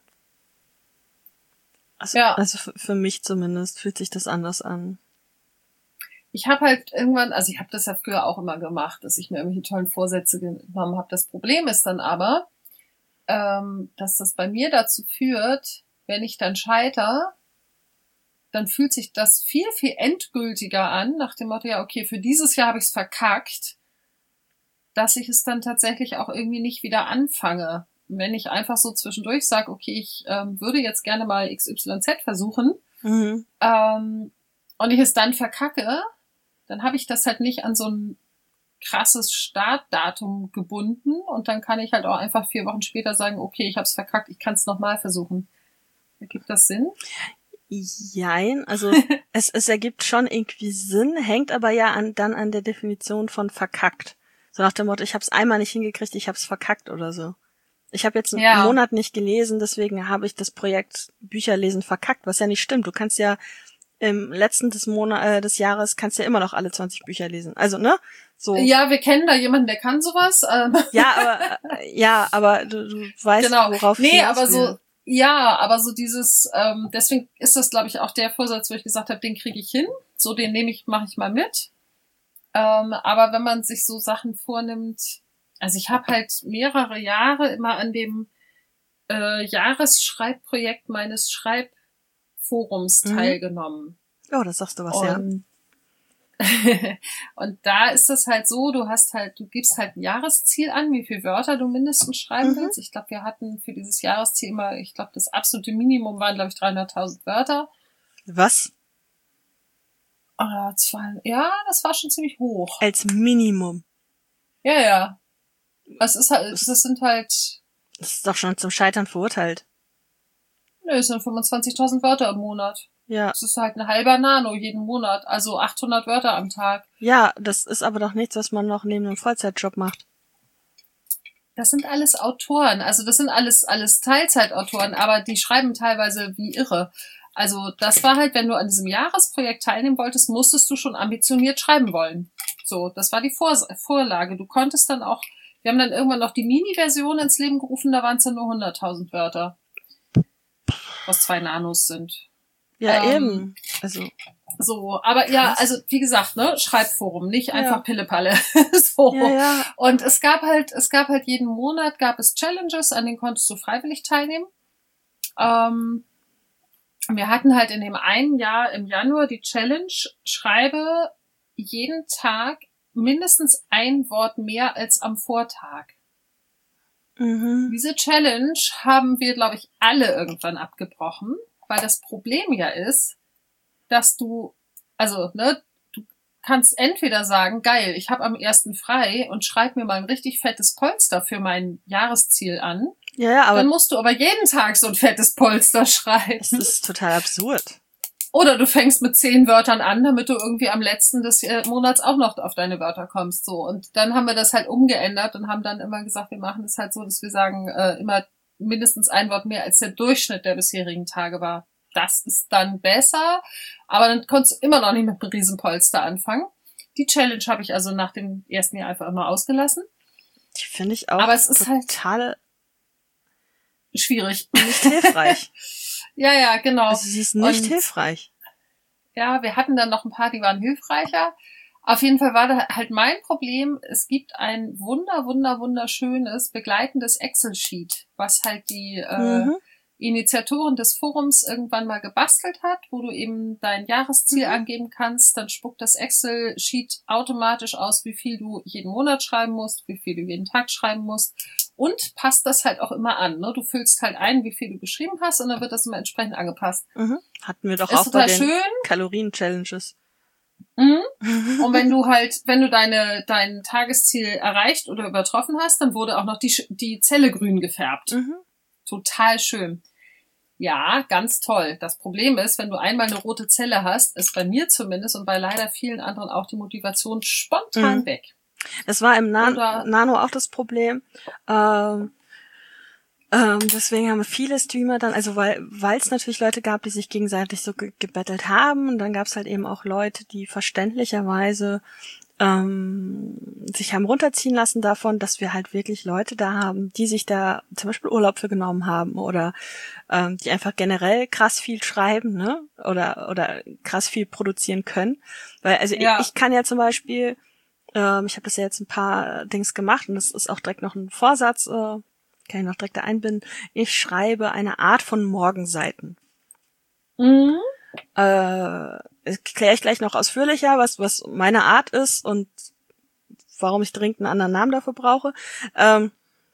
Also, Ja. also für, für mich zumindest fühlt sich das anders an. Ich habe halt irgendwann, also ich habe das ja früher auch immer gemacht, dass ich mir irgendwelche tollen Vorsätze genommen habe. Das Problem ist dann aber, ähm, dass das bei mir dazu führt, wenn ich dann scheiter, dann fühlt sich das viel, viel endgültiger an, nach dem Motto, ja, okay, für dieses Jahr habe ich es verkackt, dass ich es dann tatsächlich auch irgendwie nicht wieder anfange. Und wenn ich einfach so zwischendurch sage, okay, ich ähm, würde jetzt gerne mal X Y Z versuchen, Mhm. ähm, und ich es dann verkacke, dann habe ich das halt nicht an so einen krasses Startdatum gebunden und dann kann ich halt auch einfach vier Wochen später sagen, okay, ich habe es verkackt, ich kann es nochmal versuchen. Ergibt das Sinn? Jein, also es, es ergibt schon irgendwie Sinn, hängt aber ja an, dann an der Definition von verkackt. So nach dem Motto, ich habe es einmal nicht hingekriegt, ich habe es verkackt oder so. Ich habe jetzt einen Ja. Monat nicht gelesen, deswegen habe ich das Projekt Bücherlesen verkackt, was ja nicht stimmt. Du kannst ja im letzten des Monats äh, des Jahres kannst ja immer noch alle zwanzig Bücher lesen. Also, ne? So. Ja, wir kennen da jemanden, der kann sowas. Ähm. Ja, aber äh, ja, aber du, du weißt, genau. worauf ich Nee, hinaus aber will. so ja, aber so dieses ähm, deswegen ist das, glaube ich, auch der Vorsatz, wo ich gesagt habe, den kriege ich hin. So, den nehme ich, mache ich mal mit. Ähm, aber wenn man sich so Sachen vornimmt, also ich habe halt mehrere Jahre immer an dem äh, Jahresschreibprojekt meines Schreibforums Mhm. teilgenommen. Oh, das sagst du was, ja. Und, und da ist es halt so, du hast halt, du gibst halt ein Jahresziel an, wie viele Wörter du mindestens schreiben Mhm. willst. Ich glaube, wir hatten für dieses Jahresziel immer, ich glaube, das absolute Minimum waren, glaube ich, dreihunderttausend Wörter. Was? Ah, zwei, ja, das war schon ziemlich hoch. Als Minimum. Ja, ja. Es ist halt, das sind halt, Das ist doch schon zum Scheitern verurteilt. nö, es sind fünfundzwanzigtausend Wörter im Monat. Ja. Das ist halt ein halber Nano jeden Monat, also achthundert Wörter am Tag. Ja, das ist aber doch nichts, was man noch neben einem Vollzeitjob macht. Das sind alles Autoren, also das sind alles alles Teilzeitautoren, aber die schreiben teilweise wie irre. Also das war halt, wenn du an diesem Jahresprojekt teilnehmen wolltest, musstest du schon ambitioniert schreiben wollen. So, das war die Vor Vorlage. Du konntest dann auch, wir haben dann irgendwann noch die Mini-Version ins Leben gerufen, da waren es dann nur hunderttausend Wörter. Was zwei Nanos sind. Ja, Ähm, eben. Also, So, aber ja, Krass. also wie gesagt, ne, Schreibforum, nicht einfach Ja. Pillepalle. so. ja, ja. Und es gab halt, es gab halt jeden Monat gab es Challenges, an denen konntest du freiwillig teilnehmen. Ähm, wir hatten halt in dem einen Jahr im Januar die Challenge, schreibe jeden Tag mindestens ein Wort mehr als am Vortag. Mhm. Diese Challenge haben wir, glaube ich, alle irgendwann abgebrochen, weil das Problem ja ist, dass du, also, ne, du kannst entweder sagen, geil, ich habe am ersten frei und schreib mir mal ein richtig fettes Polster für mein Jahresziel an. Ja, ja, aber Dann musst du aber jeden Tag so ein fettes Polster schreiben. es ist total absurd. Oder du fängst mit zehn Wörtern an, damit du irgendwie am letzten des äh, Monats auch noch auf deine Wörter kommst. So. Und dann haben wir das halt umgeändert und haben dann immer gesagt, wir machen das halt so, dass wir sagen, äh, immer mindestens ein Wort mehr als der Durchschnitt der bisherigen Tage war. Das ist dann besser, aber dann konntest du immer noch nicht mit einem Riesenpolster anfangen. Die Challenge habe ich also nach dem ersten Jahr einfach immer ausgelassen. Die finde ich auch Aber es ist halt total schwierig. nicht hilfreich. Ja, ja, genau. Also sie ist nicht Und- hilfreich. Ja, wir hatten dann noch ein paar, die waren hilfreicher. Auf jeden Fall war da halt mein Problem, es gibt ein wunder, wunder, wunderschönes begleitendes Excel-Sheet, was halt die äh, Mhm. Initiatorin des Forums irgendwann mal gebastelt hat, wo du eben dein Jahresziel Mhm. angeben kannst. Dann spuckt das Excel-Sheet automatisch aus, wie viel du jeden Monat schreiben musst, wie viel du jeden Tag schreiben musst und passt das halt auch immer an. Ne? Du füllst halt ein, wie viel du geschrieben hast und dann wird das immer entsprechend angepasst. Mhm. Hatten wir doch Ist auch bei total den schön. Kalorien-Challenges. Mhm. Und wenn du halt, wenn du deine, dein Tagesziel erreicht oder übertroffen hast, dann wurde auch noch die, Sch- die Zelle grün gefärbt. Mhm. Total schön. Ja, ganz toll. Das Problem ist, wenn du einmal eine rote Zelle hast, ist bei mir zumindest und bei leider vielen anderen auch die Motivation spontan Mhm. weg. Das war im Nan Oder- Nano auch das Problem. Ähm, ähm, deswegen haben viele Streamer dann, also weil weil es natürlich Leute gab, die sich gegenseitig so ge gebettelt haben, und dann gab es halt eben auch Leute, die verständlicherweise ähm, sich haben runterziehen lassen davon, dass wir halt wirklich Leute da haben, die sich da zum Beispiel Urlaub für genommen haben oder ähm, die einfach generell krass viel schreiben, ne? Oder oder krass viel produzieren können. Weil also Ja. ich, ich kann ja zum Beispiel Ähm, ich habe das ja jetzt ein paar Dings gemacht und das ist auch direkt noch ein Vorsatz, äh, kann ich noch direkt da einbinden. Ich schreibe eine Art von Morgenseiten. Mhm. Äh, kläre ich gleich noch ausführlicher, was was meine Art ist und warum ich dringend einen anderen Namen dafür brauche. Ähm,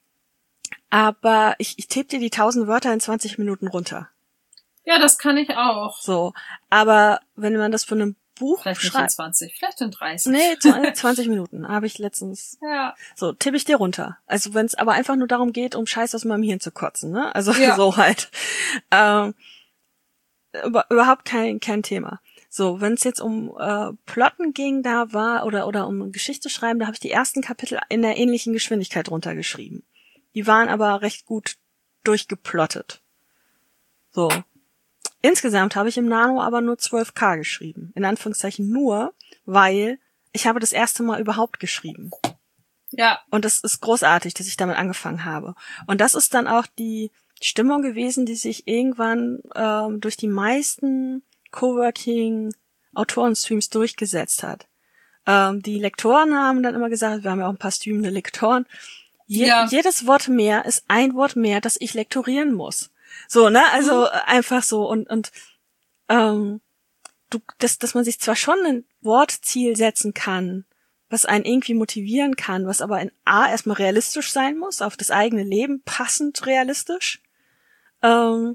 aber ich, ich tippe dir die tausend Wörter in zwanzig Minuten runter. Ja, das kann ich auch. So, aber wenn man das von einem Buch Vielleicht nicht in zwanzig, vielleicht in dreißig. Nee, zwanzig Minuten habe ich letztens. Ja. So, tippe ich dir runter. Also wenn es aber einfach nur darum geht, um Scheiß aus meinem Hirn zu kotzen, ne? Also Ja. so halt. Ähm, über, überhaupt kein kein Thema. So, wenn es jetzt um äh, Plotten ging, da war, oder oder um Geschichte schreiben, da habe ich die ersten Kapitel in der ähnlichen Geschwindigkeit runtergeschrieben. Die waren aber recht gut durchgeplottet. So. Insgesamt habe ich im Nano aber nur zwölf K geschrieben. In Anführungszeichen nur, weil ich habe das erste Mal überhaupt geschrieben. Ja. Und das ist großartig, dass ich damit angefangen habe. Und das ist dann auch die Stimmung gewesen, die sich irgendwann ähm, durch die meisten Coworking-Autoren-Streams durchgesetzt hat. Ähm, die Lektoren haben dann immer gesagt, wir haben ja auch ein paar streamende Lektoren, Je- Ja. jedes Wort mehr ist ein Wort mehr, das ich lektorieren muss. So, ne, also äh, einfach so und und ähm, du, dass dass man sich zwar schon ein Wortziel setzen kann, was einen irgendwie motivieren kann, was aber in A erstmal realistisch sein muss, auf das eigene Leben passend realistisch. Ähm,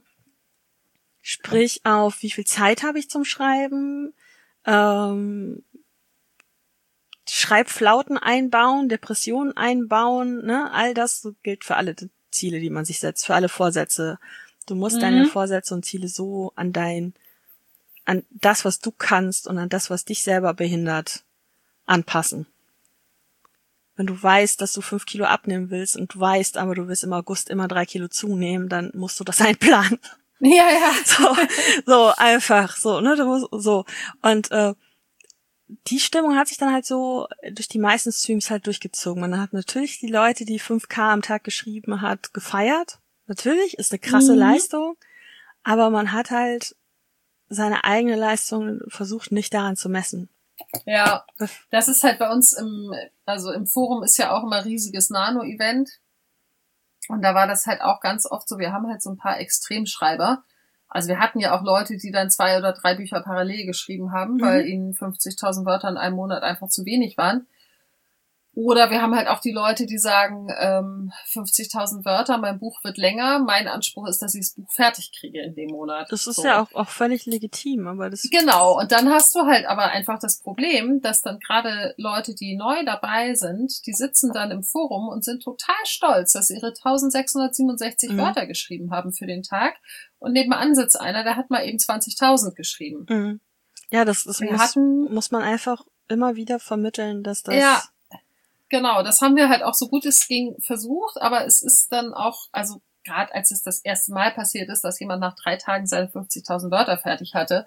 sprich auf wie viel Zeit habe ich zum Schreiben, ähm, Schreibflauten einbauen, Depressionen einbauen, ne, all das so gilt für alle Ziele, die man sich setzt, für alle Vorsätze. Du musst Mhm. deine Vorsätze und Ziele so an dein, an das, was du kannst und an das, was dich selber behindert, anpassen. Wenn du weißt, dass du fünf Kilo abnehmen willst und du weißt, aber du willst im August immer drei Kilo zunehmen, dann musst du das einplanen. Ja, ja. So, so einfach, so, ne, du musst, so. Und, äh, die Stimmung hat sich dann halt so durch die meisten Streams halt durchgezogen. Man hat natürlich die Leute, die fünf K am Tag geschrieben hat, gefeiert. Natürlich, ist eine krasse Mhm. Leistung. Aber man hat halt seine eigene Leistung versucht, nicht daran zu messen. Ja, das ist halt bei uns im, also im Forum ist ja auch immer riesiges Nano-Event. Und da war das halt auch ganz oft so, wir haben halt so ein paar Extremschreiber. Also wir hatten ja auch Leute, die dann zwei oder drei Bücher parallel geschrieben haben, Mhm. weil ihnen fünfzigtausend Wörter in einem Monat einfach zu wenig waren. Oder wir haben halt auch die Leute, die sagen, ähm, fünfzigtausend Wörter, mein Buch wird länger. Mein Anspruch ist, dass ich das Buch fertig kriege in dem Monat. Das ist So. ja auch, auch völlig legitim, aber das... Genau, und dann hast du halt aber einfach das Problem, dass dann gerade Leute, die neu dabei sind, die sitzen dann im Forum und sind total stolz, dass sie ihre eintausendsechshundertsiebenundsechzig Mhm. Wörter geschrieben haben für den Tag. Und nebenan sitzt einer, der hat mal eben zwanzigtausend geschrieben. Mhm. Ja, das, das Wir muss, hatten- muss man einfach immer wieder vermitteln, dass das... Ja. Genau, das haben wir halt auch so gut es ging versucht, aber es ist dann auch, also gerade als es das erste Mal passiert ist, dass jemand nach drei Tagen seine fünfzigtausend Wörter fertig hatte,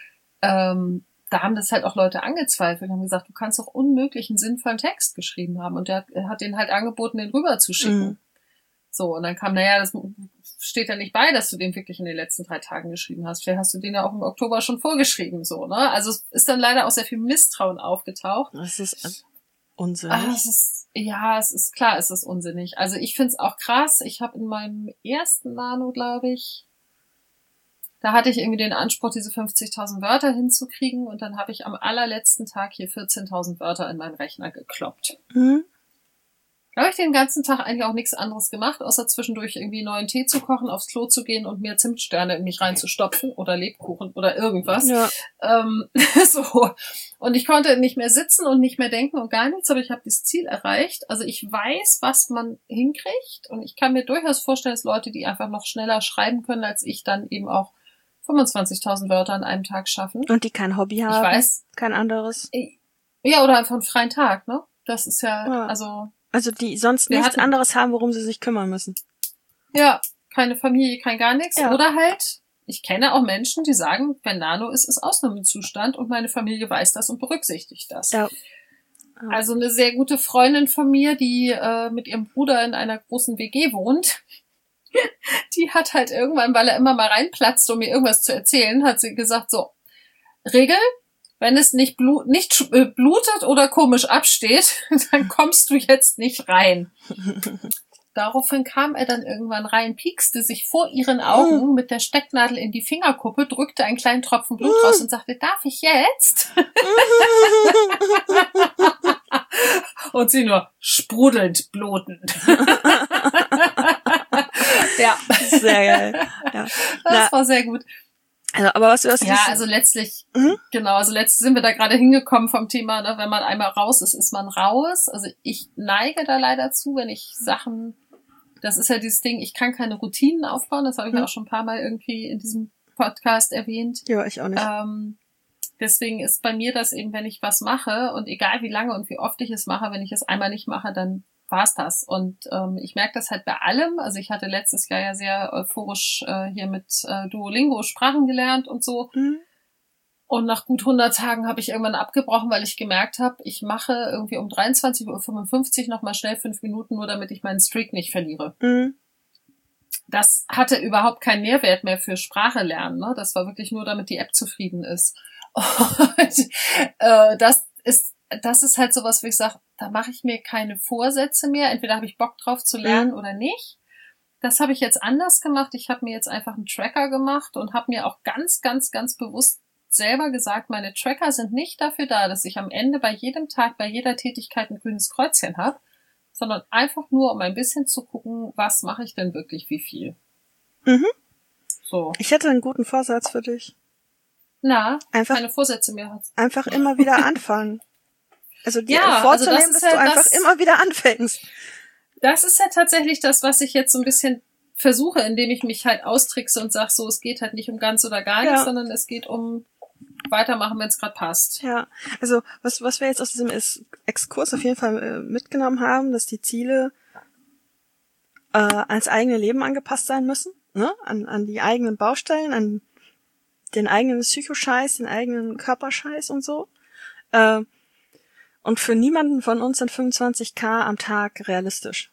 ähm, da haben das halt auch Leute angezweifelt, haben gesagt, du kannst doch unmöglich einen sinnvollen Text geschrieben haben, und der hat, er hat den halt angeboten, den rüber zu schicken. Mhm. So, und dann kam, naja, das steht ja nicht bei, dass du den wirklich in den letzten drei Tagen geschrieben hast. Vielleicht hast du den ja auch im Oktober schon vorgeschrieben, so, ne? Also es ist dann leider auch sehr viel Misstrauen aufgetaucht. Das ist Unsinn. Ah, es ist, ja, es ist klar, es ist unsinnig. Also ich find's auch krass. Ich habe in meinem ersten Nano, glaube ich, da hatte ich irgendwie den Anspruch, diese fünfzigtausend Wörter hinzukriegen, und dann habe ich am allerletzten Tag hier vierzehntausend Wörter in meinen Rechner gekloppt. Mhm. Da habe ich den ganzen Tag eigentlich auch nichts anderes gemacht, außer zwischendurch irgendwie neuen Tee zu kochen, aufs Klo zu gehen und mir Zimtsterne in mich reinzustopfen oder Lebkuchen oder irgendwas. Ja. Ähm, so. Und ich konnte nicht mehr sitzen und nicht mehr denken und gar nichts, aber ich habe das Ziel erreicht. Also ich weiß, was man hinkriegt, und ich kann mir durchaus vorstellen, dass Leute, die einfach noch schneller schreiben können als ich, dann eben auch fünfundzwanzigtausend Wörter an einem Tag schaffen. Und die kein Hobby haben. Ich weiß. Kein anderes. Ja, oder einfach einen freien Tag, ne? Das ist ja, Ja. also... Also die sonst Wir nichts hatten- anderes haben, worum sie sich kümmern müssen. Ja, keine Familie, kein gar nichts. Ja. Oder halt, ich kenne auch Menschen, die sagen, wenn Nano ist, ist Ausnahmezustand, und meine Familie weiß das und berücksichtigt das. Ja. Also eine sehr gute Freundin von mir, die äh, mit ihrem Bruder in einer großen W G wohnt, die hat halt irgendwann, weil er immer mal reinplatzt, um mir irgendwas zu erzählen, hat sie gesagt, so, Regel, wenn es nicht, blut, nicht sch- äh, blutet oder komisch absteht, dann kommst du jetzt nicht rein. Daraufhin kam er dann irgendwann rein, piekste sich vor ihren Augen mit der Stecknadel in die Fingerkuppe, drückte einen kleinen Tropfen Blut raus und sagte, darf ich jetzt? Und sie nur sprudelnd blutend. Ja, Sehr geil. Ja. das Na, war sehr gut. Also, aber was du hast Ja, also letztlich, Mhm. genau, also letztlich sind wir da gerade hingekommen vom Thema, ne, wenn man einmal raus ist, ist man raus. Also ich neige da leider zu, wenn ich Sachen, das ist ja dieses Ding, ich kann keine Routinen aufbauen, das habe ich Mhm. auch schon ein paar Mal irgendwie in diesem Podcast erwähnt. Ja, ich auch nicht. Ähm, deswegen ist bei mir das eben, wenn ich was mache und egal wie lange und wie oft ich es mache, wenn ich es einmal nicht mache, dann war's das. Und ähm, ich merke das halt bei allem. Also ich hatte letztes Jahr ja sehr euphorisch äh, hier mit äh, Duolingo Sprachen gelernt und so. Mhm. Und nach gut hundert Tagen habe ich irgendwann abgebrochen, weil ich gemerkt habe, ich mache irgendwie um dreiundzwanzig Uhr fünfundfünfzig nochmal schnell fünf Minuten, nur damit ich meinen Streak nicht verliere. Mhm. Das hatte überhaupt keinen Mehrwert mehr für Sprache lernen. Ne? Das war wirklich nur, damit die App zufrieden ist. Und äh, das ist das ist halt sowas, wo ich sage, da mache ich mir keine Vorsätze mehr. Entweder habe ich Bock drauf zu lernen Mhm. oder nicht. Das habe ich jetzt anders gemacht. Ich habe mir jetzt einfach einen Tracker gemacht und habe mir auch ganz, ganz, ganz bewusst selber gesagt, meine Tracker sind nicht dafür da, dass ich am Ende bei jedem Tag, bei jeder Tätigkeit ein grünes Kreuzchen habe, sondern einfach nur, um ein bisschen zu gucken, was mache ich denn wirklich, wie viel. Mhm. So. Ich hätte einen guten Vorsatz für dich. Na, Einfach, keine Vorsätze mehr hat. einfach immer wieder anfangen. Also dir Ja, also vorzunehmen, das ist dass du ja einfach das- immer wieder anfängst. Das ist ja tatsächlich das, was ich jetzt so ein bisschen versuche, indem ich mich halt austrickse und sage, so, es geht halt nicht um ganz oder gar Ja. nichts, sondern es geht um weitermachen, wenn es gerade passt. Ja, also was was wir jetzt aus diesem Is- Exkurs auf jeden Fall äh, mitgenommen haben, dass die Ziele äh, ans eigene Leben angepasst sein müssen, ne? An an die eigenen Baustellen, an den eigenen Psychoscheiß, den eigenen Körperscheiß und so. Äh, und für niemanden von uns sind fünfundzwanzig K am Tag realistisch.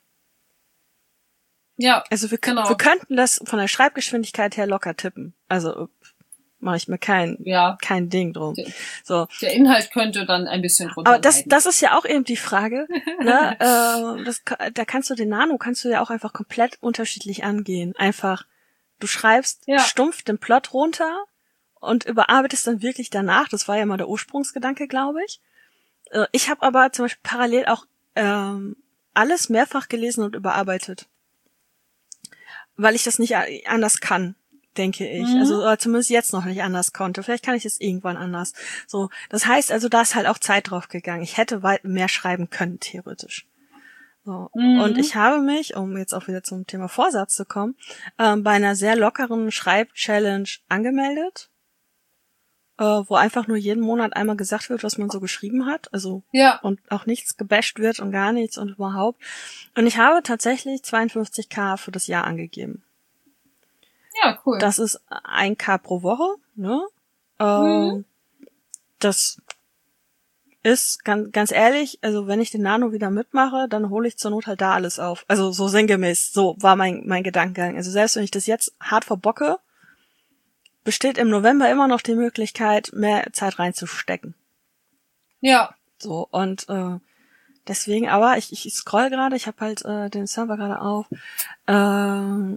Ja, Also wir, k- genau. wir könnten das von der Schreibgeschwindigkeit her locker tippen. Also mache ich mir kein Ja, kein Ding drum. der, So. der Inhalt könnte dann ein bisschen drunter Aber das, leiden. das ist ja auch eben die Frage, ne? äh, das, ka- da kannst du den Nano, kannst du ja auch einfach komplett unterschiedlich angehen. Einfach, du schreibst Ja. stumpf den Plot runter und überarbeitest dann wirklich danach. Das war ja mal der Ursprungsgedanke, glaube ich. Äh, ich habe aber zum Beispiel parallel auch ähm, alles mehrfach gelesen und überarbeitet. Weil ich das nicht a- anders kann, denke ich. Mhm. Also oder zumindest jetzt noch nicht anders konnte. Vielleicht kann ich es irgendwann anders. So, das heißt also, da ist halt auch Zeit drauf gegangen. Ich hätte weit mehr schreiben können, theoretisch. So. Mhm. Und ich habe mich, um jetzt auch wieder zum Thema Vorsatz zu kommen, ähm, bei einer sehr lockeren Schreib-Challenge angemeldet, äh, wo einfach nur jeden Monat einmal gesagt wird, was man so geschrieben hat. Also Ja, und auch nichts gebasht wird und gar nichts und überhaupt. Und ich habe tatsächlich zweiundfünfzig K für das Jahr angegeben. ja, cool. Das ist ein K pro Woche, ne? Ähm, das ist ganz, ganz ehrlich, also wenn ich den Nano wieder mitmache, dann hole ich zur Not halt da alles auf. Also so sinngemäß, so war mein, mein Gedankengang. Also selbst wenn ich das jetzt hart verbocke, besteht im November immer noch die Möglichkeit, mehr Zeit reinzustecken. ja, So, und äh, deswegen, aber ich, ich scroll gerade, ich habe halt äh, den Server gerade auf. Ähm,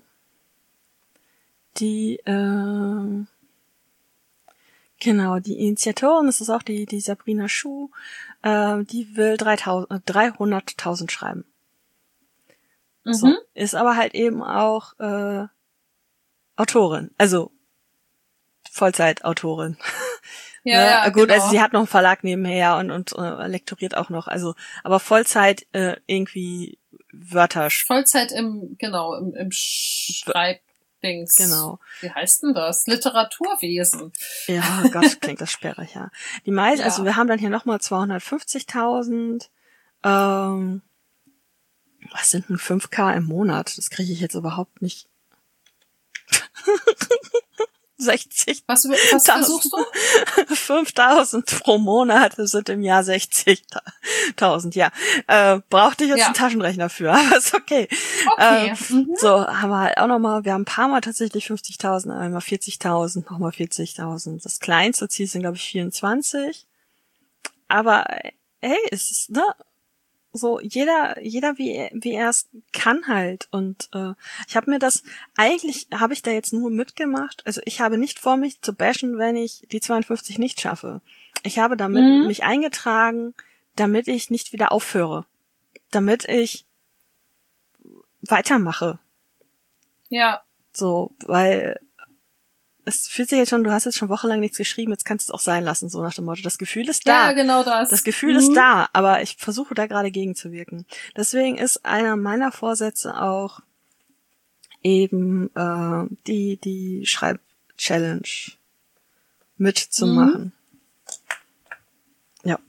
die, ähm, genau, die Initiatorin, das ist auch die, die Sabrina Schuh, äh, die will dreitausend, äh, dreihunderttausend schreiben. mhm. So, ist aber halt eben auch äh, Autorin, also Vollzeitautorin. ja, Ne? ja, Gut, genau. also sie hat noch einen Verlag nebenher und und äh, lektoriert auch noch, also aber Vollzeit äh, irgendwie Wörter. sch- Vollzeit im, genau, im, im Schreibdings. Genau. Wie heißt denn das? Literaturwesen. Ja, Gott, klingt das sperrig, ja. Die meisten, Ja. also wir haben dann hier nochmal zweihundertfünfzigtausend. Ähm, was sind denn fünf K im Monat? Das kriege ich jetzt überhaupt nicht. sechzig. Was, was versuchst du? fünftausend pro Monat sind im Jahr sechzigtausend, ja. Äh, brauchte ich jetzt Ja. einen Taschenrechner für, aber ist okay. Okay. Äh, Mhm. So, haben wir halt auch nochmal, wir haben ein paar Mal tatsächlich fünfzigtausend, einmal vierzigtausend, nochmal vierzigtausend. Das kleinste Ziel sind, glaube ich, vierundzwanzig. Aber, hey, es ist, ne, so, jeder, jeder wie er, wie er es kann halt. Und äh, ich habe mir das, eigentlich habe ich da jetzt nur mitgemacht. Also ich habe nicht vor, mich zu bashen, wenn ich die zweiundfünfzig nicht schaffe. Ich habe damit Mhm. mich eingetragen, damit ich nicht wieder aufhöre. Damit ich weitermache. Ja, So, weil es fühlt sich jetzt schon, du hast jetzt schon wochenlang nichts geschrieben, jetzt kannst du es auch sein lassen, so nach dem Motto. Das Gefühl ist da. Ja, genau das. Das Gefühl mhm. ist da, aber ich versuche da gerade gegenzuwirken. Deswegen ist einer meiner Vorsätze auch eben äh, die die Schreib-Challenge mitzumachen. Mhm. Ja.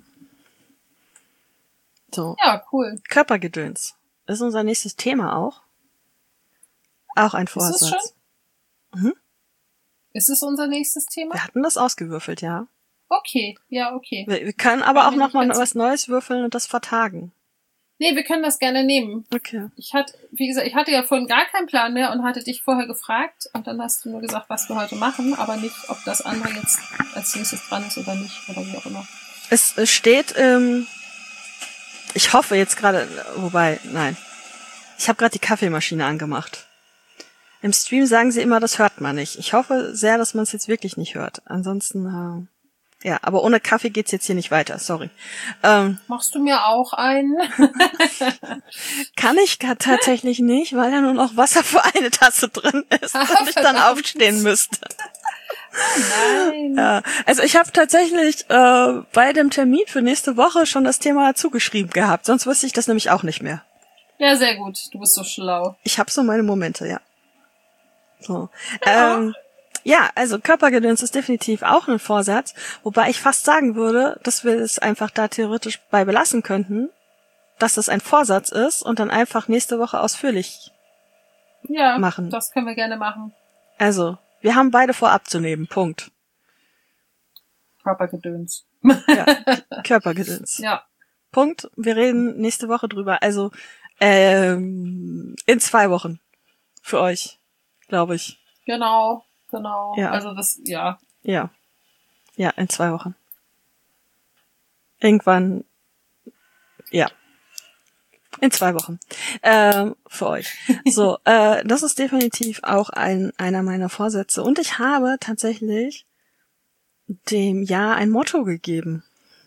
So. Ja, cool. Körpergedöns ist unser nächstes Thema auch. Auch ein Vorsatz. Ist es schon? Mhm. Ist es unser nächstes Thema? Wir hatten das ausgewürfelt, ja. Okay, ja, okay. Wir, wir können aber War auch mir noch nicht mal ganz- was Neues würfeln und das vertagen. Nee, wir können das gerne nehmen. Okay. Ich hatte, wie gesagt, ich hatte ja vorhin gar keinen Plan mehr und hatte dich vorher gefragt und dann hast du nur gesagt, was wir heute machen, aber nicht, ob das andere jetzt als nächstes dran ist oder nicht oder wie auch immer. Es, es steht, ähm, ich hoffe jetzt gerade, wobei, nein. Ich habe gerade die Kaffeemaschine angemacht. Im Stream sagen sie immer, das hört man nicht. Ich hoffe sehr, dass man es jetzt wirklich nicht hört. Ansonsten, äh, ja, aber ohne Kaffee geht's jetzt hier nicht weiter, sorry. Ähm, Machst du mir auch einen? kann ich gar tatsächlich nicht, weil da nur noch Wasser für eine Tasse drin ist Ah, und ich dann verdammt. aufstehen müsste. Nein. Ja, also ich habe tatsächlich äh, bei dem Termin für nächste Woche schon das Thema zugeschrieben gehabt, sonst wüsste ich das nämlich auch nicht mehr. Ja, sehr gut. Du bist so schlau. Ich habe so meine Momente, ja. So. Ja. Ähm, ja, also Körpergedöns ist definitiv auch ein Vorsatz, wobei ich fast sagen würde, dass wir es einfach da theoretisch bei belassen könnten, dass das ein Vorsatz ist und dann einfach nächste Woche ausführlich. Ja, Machen. das können wir gerne machen. Also, wir haben beide vor abzunehmen, Punkt. Körpergedöns. Ja, Körpergedöns. Ja. Punkt. Wir reden nächste Woche drüber. Also ähm, in zwei Wochen für euch, glaube ich. Genau, genau. Ja. Also das, ja. Ja, ja, in zwei Wochen. Irgendwann, ja, in zwei Wochen ähm, für euch. So, äh, das ist definitiv auch ein einer meiner Vorsätze. Und ich habe tatsächlich dem Jahr ein Motto gegeben.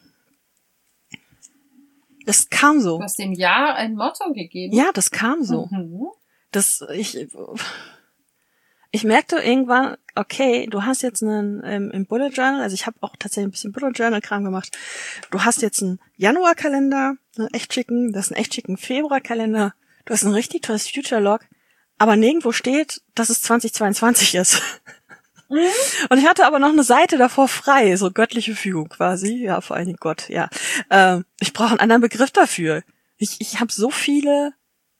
Das kam so. Du hast dem Jahr ein Motto gegeben. Ja, das kam so. Mhm. Das ich ich merkte irgendwann, okay, du hast jetzt einen ähm, im Bullet Journal, also ich habe auch tatsächlich ein bisschen Bullet Journal Kram gemacht. Du hast jetzt einen Januar-Kalender, einen echt schicken, das ist einen echt schicken Februar-Kalender. Du hast ein richtig tolles Future Log, aber nirgendwo steht, dass es zwanzig zweiundzwanzig ist. Mhm. Und ich hatte aber noch eine Seite davor frei, so göttliche Fügung quasi. Ja, vor allen Dingen Gott, ja. Ähm, ich brauche einen anderen Begriff dafür. Ich, ich habe so viele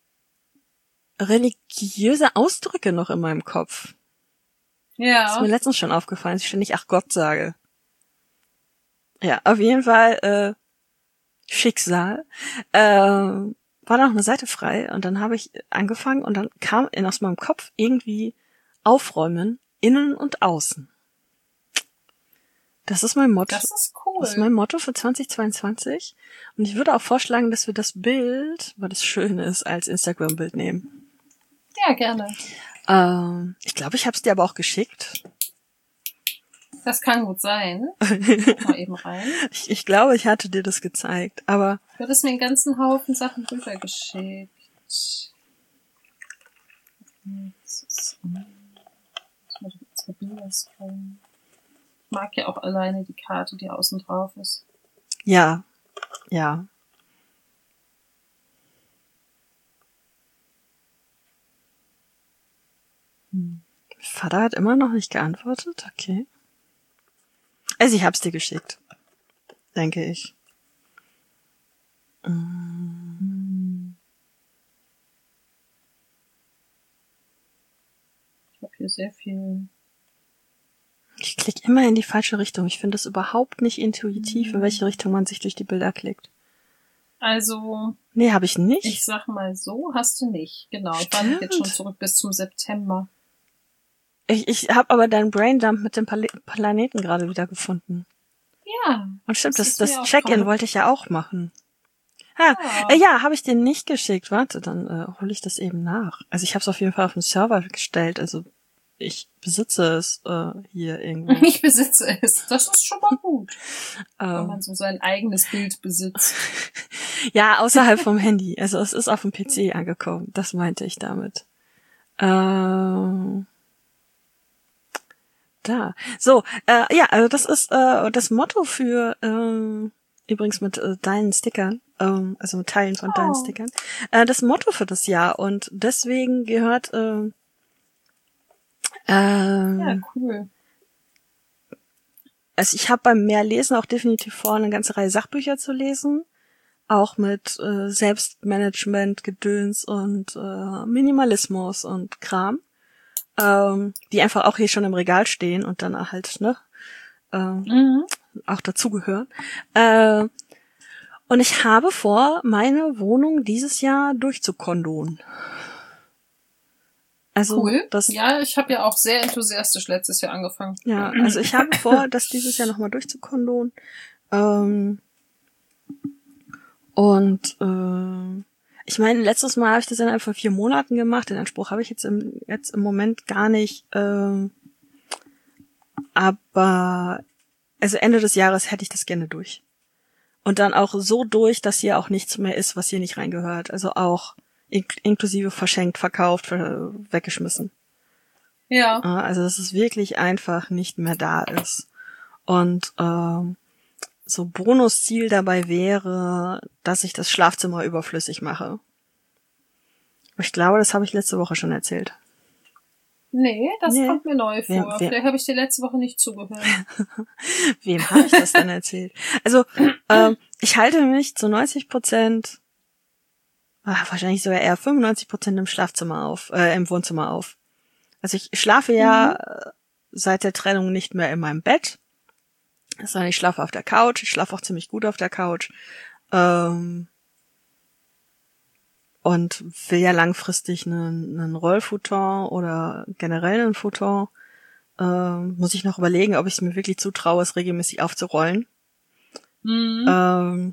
religiöse Ausdrücke noch in meinem Kopf. Das ist mir Ja. letztens schon aufgefallen, dass ich ständig ach Gott sage. Ja, auf jeden Fall äh, Schicksal. Äh, war noch eine Seite frei und dann habe ich angefangen und dann kam in aus meinem Kopf irgendwie Aufräumen, innen und außen. Das ist mein Motto. Das ist cool. Das ist mein Motto für zwanzig zweiundzwanzig. Und ich würde auch vorschlagen, dass wir das Bild, weil das schön ist, als Instagram-Bild nehmen. Ja, gerne. Ähm, ich glaube, ich habe es dir aber auch geschickt. Das kann gut sein. Guck mal eben rein. Ich, ich glaube, ich hatte dir das gezeigt, aber Du hattest mir einen ganzen Haufen Sachen rübergeschickt. Das ist- Ich muss jetzt mal Bilder scrollen. Ich mag ja auch alleine die Karte, die außen drauf ist. ja, ja. Hm. Vater hat immer noch nicht geantwortet, okay. Also ich hab's dir geschickt, denke ich. Mm. Ich habe hier sehr viel. Ich klicke immer in die falsche Richtung. Ich finde es überhaupt nicht intuitiv, in welche Richtung man sich durch die Bilder klickt. Also, Nee, habe ich nicht. ich sag mal so, hast du nicht. Genau, ich war jetzt schon Stimmt. zurück bis zum September. Ich, ich habe aber deinen Braindump mit dem Pal Planeten gerade wieder gefunden. Ja. Und stimmt, Das das, ist mir das auch Check-in gerade- wollte ich ja auch machen. Ha, Ja. äh, ja, habe ich dir nicht geschickt. Warte, dann äh, hole ich das eben nach. Also ich habe es auf jeden Fall auf den Server gestellt. Also ich besitze es äh, hier irgendwo. Ich besitze es. Das ist schon mal gut, wenn ähm, man so sein eigenes Bild besitzt. ja, außerhalb vom Handy. Also es ist auf dem P C angekommen. Das meinte ich damit. Ähm, klar. So, äh, ja, also das ist äh, das Motto für, äh, übrigens mit äh, deinen Stickern, ähm, also mit Teilen von Oh. deinen Stickern, äh, das Motto für das Jahr. Und deswegen gehört, äh, äh, Ja, cool. also ich habe beim Mehrlesen auch definitiv vor, eine ganze Reihe Sachbücher zu lesen. Auch mit äh, Selbstmanagement, Gedöns und äh, Minimalismus und Kram. Ähm, die einfach auch hier schon im Regal stehen und dann halt, ne, ähm, Mhm. auch dazugehören. Äh, und ich habe vor, meine Wohnung dieses Jahr durchzukondon. Also Cool. das, Ja, ich habe ja auch sehr enthusiastisch letztes Jahr angefangen. ja, also ich habe vor, das dieses Jahr nochmal durchzukondon. Ähm, und äh, ich meine, letztes Mal habe ich das innerhalb von vier Monaten gemacht. Den Anspruch habe ich jetzt im, jetzt im Moment gar nicht. Ähm, aber also Ende des Jahres hätte ich das gerne durch. Und dann auch so durch, dass hier auch nichts mehr ist, was hier nicht reingehört. Also auch ink- inklusive verschenkt, verkauft, ver- weggeschmissen. Ja. Ja, also dass es wirklich einfach nicht mehr da ist. Und ähm, so Bonusziel dabei wäre, dass ich das Schlafzimmer überflüssig mache. Ich glaube, das habe ich letzte Woche schon erzählt. Nee, das Nee. kommt mir neu Wer- vor. wer- Vielleicht habe ich dir letzte Woche nicht zugehört. Wem habe ich das denn erzählt? Also, ähm, ich halte mich zu neunzig Prozent, ach, wahrscheinlich sogar eher fünfundneunzig Prozent im Schlafzimmer auf, äh, im Wohnzimmer auf. Also ich schlafe ja äh, seit der Trennung nicht mehr in meinem Bett, sondern ich schlafe auf der Couch. Ich schlafe auch ziemlich gut auf der Couch. Ähm, und will ja langfristig einen, einen Rollfuton oder generell einen Futon. Ähm, muss ich noch überlegen, ob ich es mir wirklich zutraue, es regelmäßig aufzurollen. Mhm. Ähm,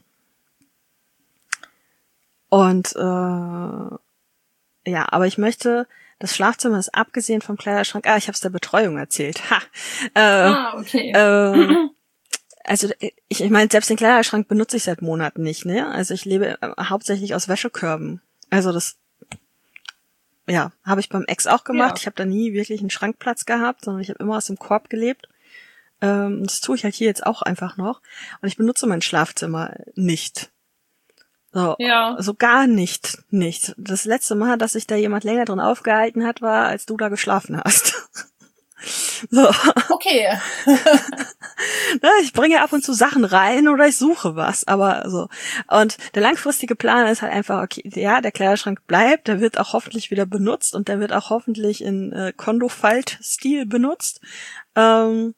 und äh, ja, aber ich möchte, das Schlafzimmer ist abgesehen vom Kleiderschrank, ah, ich habe es der Betreuung erzählt. Ha. Äh, Ah, okay. äh, also ich, ich meine, selbst den Kleiderschrank benutze ich seit Monaten nicht, ne? Also ich lebe äh, hauptsächlich aus Wäschekörben. Also das, ja, habe ich beim Ex auch gemacht. Ja. Ich habe da nie wirklich einen Schrankplatz gehabt, sondern ich habe immer aus dem Korb gelebt. Ähm, das tue ich halt hier jetzt auch einfach noch. Und ich benutze mein Schlafzimmer nicht. So, Ja. so gar nicht, nicht. Das letzte Mal, dass sich da jemand länger drin aufgehalten hat, war, als du da geschlafen hast. So. Okay. Ne, ich bringe ab und zu Sachen rein oder ich suche was, aber so. Und der langfristige Plan ist halt einfach, okay, ja, der Kleiderschrank bleibt, der wird auch hoffentlich wieder benutzt und der wird auch hoffentlich in äh, Kondo-Falt-Stil benutzt. Ähm,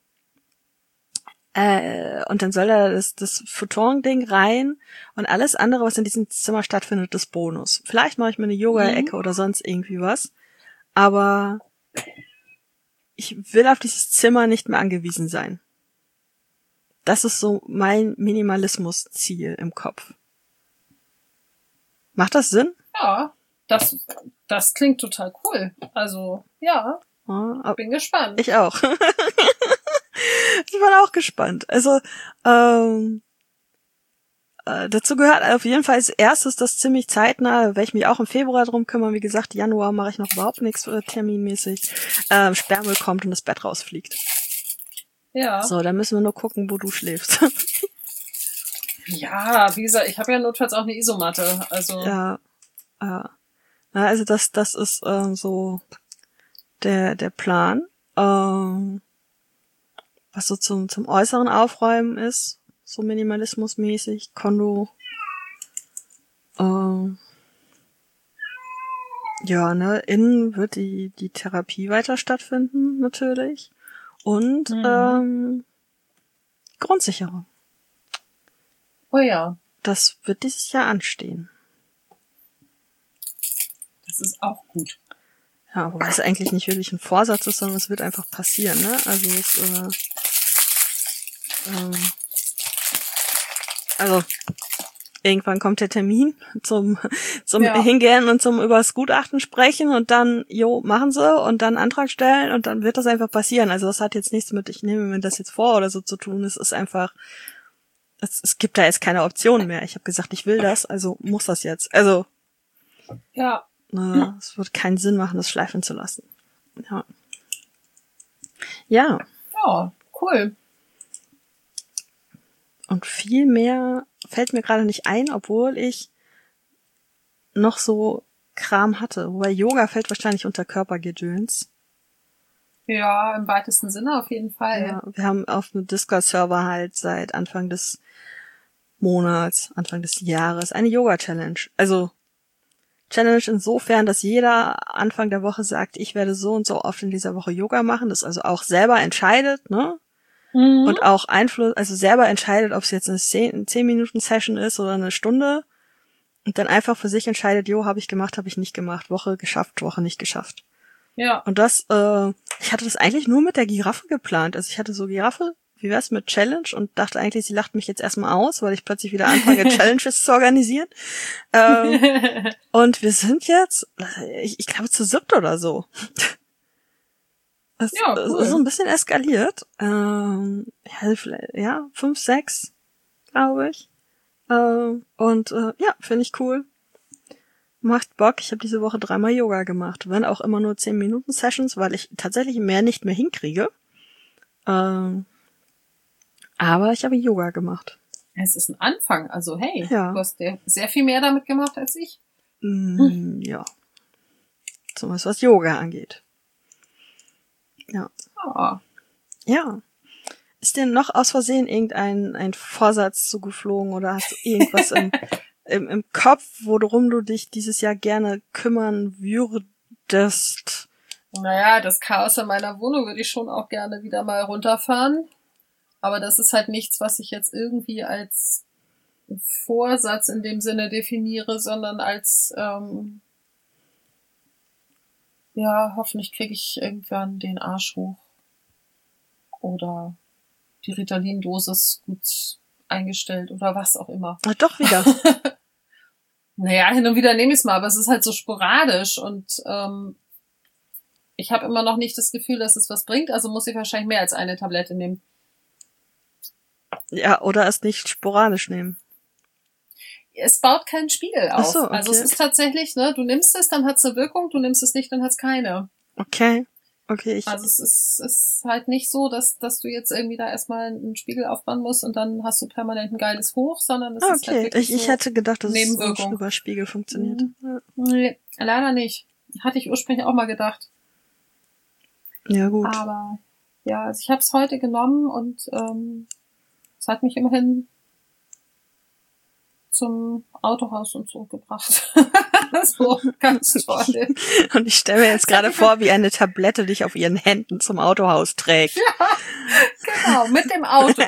äh, und dann soll da das, das Futon-Ding rein und alles andere, was in diesem Zimmer stattfindet, ist Bonus. Vielleicht mache ich mir eine Yoga-Ecke Mhm. oder sonst irgendwie was, aber ich will auf dieses Zimmer nicht mehr angewiesen sein. Das ist so mein Minimalismus-Ziel im Kopf. Macht das Sinn? Ja. Das, das klingt total cool. Also, ja, Ja, ab- bin gespannt. ich auch. Ich bin auch gespannt. Also, ähm, äh, dazu gehört auf jeden Fall als erstes das ziemlich zeitnah, werde ich mich auch im Februar drum kümmern. Wie gesagt, Januar mache ich noch überhaupt nichts äh, terminmäßig. Ähm, Sperrmüll kommt und das Bett rausfliegt. Ja. So, dann müssen wir nur gucken, wo du schläfst. Ja, wie gesagt, ich habe ja notfalls auch eine Isomatte. Also, Ja, ja. Ja, also das, das ist ähm, so der der Plan. Ähm, was so zum zum äußeren Aufräumen ist, so minimalismusmäßig, Kondo. Ähm, ja, ne, innen wird die die Therapie weiter stattfinden natürlich und Mhm. ähm, Grundsicherung. oh ja, Das wird dieses Jahr anstehen. das ist auch gut. Ja, wobei es eigentlich nicht wirklich ein Vorsatz ist, sondern es wird einfach passieren, ne? Also es, äh, ähm, also irgendwann kommt der Termin zum zum Ja. Hingehen und zum übers Gutachten sprechen und dann, jo, machen sie und dann Antrag stellen und dann wird das einfach passieren. Also das hat jetzt nichts mit, ich nehme mir das jetzt vor oder so zu tun. Es ist einfach, es, es gibt da jetzt keine Option mehr. Ich habe gesagt, ich will das, also muss das jetzt. Also Ja, äh, es wird keinen Sinn machen, das schleifen zu lassen. Ja. Ja. Ja, cool. Und viel mehr fällt mir gerade nicht ein, obwohl ich noch so Kram hatte. Wobei Yoga fällt wahrscheinlich unter Körpergedöns. Ja, im weitesten Sinne auf jeden Fall. Ja, wir haben auf dem Discord-Server halt seit Anfang des Monats, Anfang des Jahres eine Yoga-Challenge. Also Challenge insofern, dass jeder Anfang der Woche sagt, ich werde so und so oft in dieser Woche Yoga machen, das also auch selber entscheidet, ne? Mhm. Und auch Einfluss, also selber entscheidet, ob es jetzt eine zehn Minuten Session ist oder eine Stunde und dann einfach für sich entscheidet, jo, habe ich gemacht, habe ich nicht gemacht, Woche geschafft, Woche nicht geschafft. Ja. Und das, äh, ich hatte das eigentlich nur mit der Giraffe geplant. Also ich hatte so Giraffe, wie wär's mit Challenge und dachte eigentlich, sie lacht mich jetzt erstmal aus, weil ich plötzlich wieder anfange, Challenges zu organisieren. Ähm, und wir sind jetzt, ich, ich glaube, zu siebt oder so. Es, ja, cool. Es ist so ein bisschen eskaliert. Ähm, ja, vielleicht, ja, fünf, sechs, glaube ich. Ähm, und äh, ja, finde ich cool. Macht Bock. Ich habe diese Woche dreimal Yoga gemacht. Wenn auch immer nur zehn Minuten Sessions, weil ich tatsächlich mehr nicht mehr hinkriege. Ähm, aber ich habe Yoga gemacht. Es ist ein Anfang. Also hey, ja. Du hast sehr viel mehr damit gemacht als ich. Mm, hm. Ja. Zumindest was Yoga angeht. Ja. Oh. Ja. Ist dir noch aus Versehen irgendein ein Vorsatz zugeflogen oder hast du irgendwas im, im, im Kopf, worum du dich dieses Jahr gerne kümmern würdest? Naja, das Chaos in meiner Wohnung würde ich schon auch gerne wieder mal runterfahren. Aber das ist halt nichts, was ich jetzt irgendwie als Vorsatz in dem Sinne definiere, sondern als ähm, ja, hoffentlich kriege ich irgendwann den Arsch hoch. Oder die Ritalin-Dosis gut eingestellt oder was auch immer. Ach, doch wieder. Naja, hin und wieder nehme ich es mal, aber es ist halt so sporadisch und ähm, ich habe immer noch nicht das Gefühl, dass es was bringt, also muss ich wahrscheinlich mehr als eine Tablette nehmen. Ja, oder es nicht sporadisch nehmen. Es baut keinen Spiegel auf. Ach so, okay. Also es ist tatsächlich, ne, du nimmst es, dann hat's eine Wirkung, du nimmst es nicht, dann hat's keine. Okay. Okay, ich. Also es ist, ist halt nicht so, dass, dass du jetzt irgendwie da erstmal einen Spiegel aufbauen musst und dann hast du permanent ein geiles Hoch, sondern es ah, ist halt okay. wirklich ich, ich so hätte gedacht, dass es so Nebenwirkung. über Spiegel funktioniert. Mhm. Ja. Nee, leider nicht. Hatte ich ursprünglich auch mal gedacht. Ja, gut. Aber ja, also ich habe es heute genommen und ähm, es hat mich immerhin zum Autohaus und zurückgebracht. So, ganz toll. Und ich stelle mir jetzt gerade vor, wie eine Tablette dich auf ihren Händen zum Autohaus trägt. Ja, genau, mit dem Auto.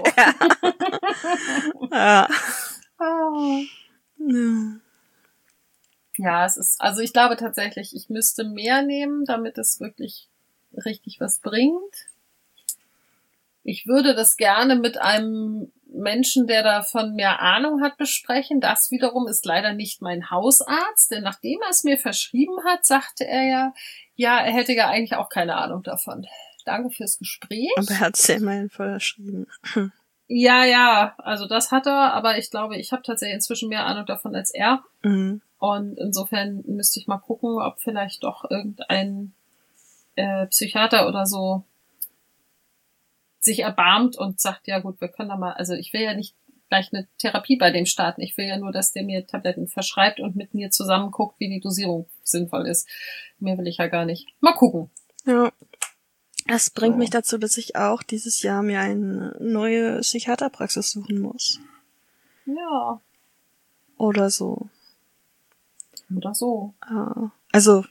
Ja. Ah. Ja. Ja, es ist, also ich glaube tatsächlich, ich müsste mehr nehmen, damit es wirklich richtig was bringt. Ich würde das gerne mit einem Menschen, der davon mehr Ahnung hat, besprechen. Das wiederum ist leider nicht mein Hausarzt, denn nachdem er es mir verschrieben hat, sagte er ja, ja, er hätte ja eigentlich auch keine Ahnung davon. Danke fürs Gespräch. Aber er hat es ja immerhin verschrieben. Ja, ja, also das hat er, aber ich glaube, ich habe tatsächlich inzwischen mehr Ahnung davon als er. Mhm. Und insofern müsste ich mal gucken, ob vielleicht doch irgendein äh, Psychiater oder so sich erbarmt und sagt, ja gut, wir können da mal, also ich will ja nicht gleich eine Therapie bei dem starten, ich will ja nur, dass der mir Tabletten verschreibt und mit mir zusammen guckt, wie die Dosierung sinnvoll ist. Mehr will ich ja gar nicht. Mal gucken. Ja. Das bringt So. mich dazu, dass ich auch dieses Jahr mir eine neue Psychiaterpraxis suchen muss. Ja. Oder so. Oder so. Ah. Also,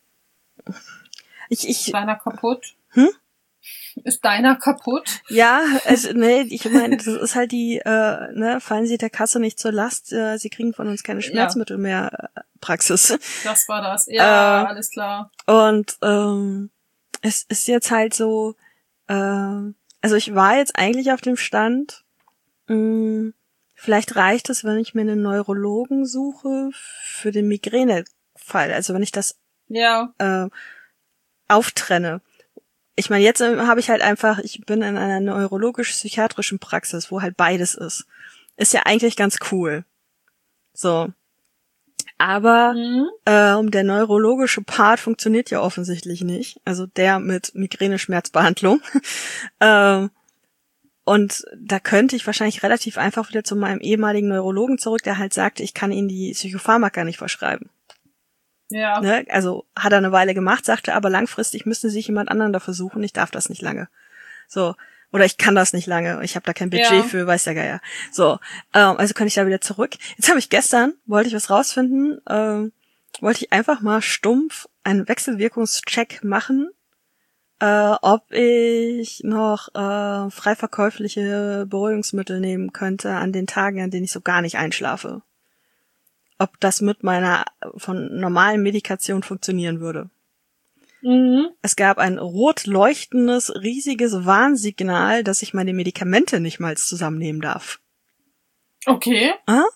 ich, ich. Ist deiner kaputt? Hm? Ist deiner kaputt? Ja, also, nee, ich meine, das ist halt die, äh, ne, fallen Sie der Kasse nicht zur Last, äh, Sie kriegen von uns keine Schmerzmittel ja. mehr äh, Praxis. Das war das. Ja, äh, alles klar. Und, ähm, es ist jetzt halt so, äh, also ich war jetzt eigentlich auf dem Stand, mh, vielleicht reicht es, wenn ich mir einen Neurologen suche für den Migränefall, also wenn ich das ja. äh, auftrenne. Ich meine, jetzt äh, habe ich halt einfach, ich bin in einer neurologisch-psychiatrischen Praxis, wo halt beides ist. Ist ja eigentlich ganz cool. So. Aber Mhm. ähm, der neurologische Part funktioniert ja offensichtlich nicht. Also der mit Migräne-Schmerzbehandlung. ähm, und da könnte ich wahrscheinlich relativ einfach wieder zu meinem ehemaligen Neurologen zurück, der halt sagte, ich kann Ihnen die Psychopharmaka nicht verschreiben. Ja. Ne? Also hat er eine Weile gemacht, sagte aber langfristig müsste sich jemand anderen dafür suchen, ich darf das nicht lange. So. Oder ich kann das nicht lange, ich habe da kein Budget Ja. für, weiß der Geier. So, ähm, also kann ich da wieder zurück. Jetzt habe ich gestern, wollte ich was rausfinden, ähm, wollte ich einfach mal stumpf einen Wechselwirkungscheck machen, äh, ob ich noch äh, frei verkäufliche Beruhigungsmittel nehmen könnte an den Tagen, an denen ich so gar nicht einschlafe. Ob das mit meiner von normalen Medikation funktionieren würde. Mhm. Es gab ein rot leuchtendes, riesiges Warnsignal, dass ich meine Medikamente nicht mal zusammennehmen darf. Okay.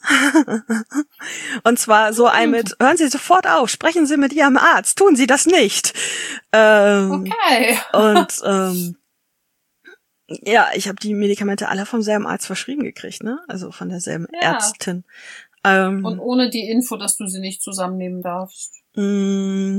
Und zwar so ein mit, hören Sie sofort auf, sprechen Sie mit Ihrem Arzt, tun Sie das nicht. Ähm, Okay. und ähm, ja, ich habe die Medikamente alle vom selben Arzt verschrieben gekriegt, ne? Also von derselben Ja. Ärztin. Ähm, Und ohne die Info, dass du sie nicht zusammennehmen darfst. mh,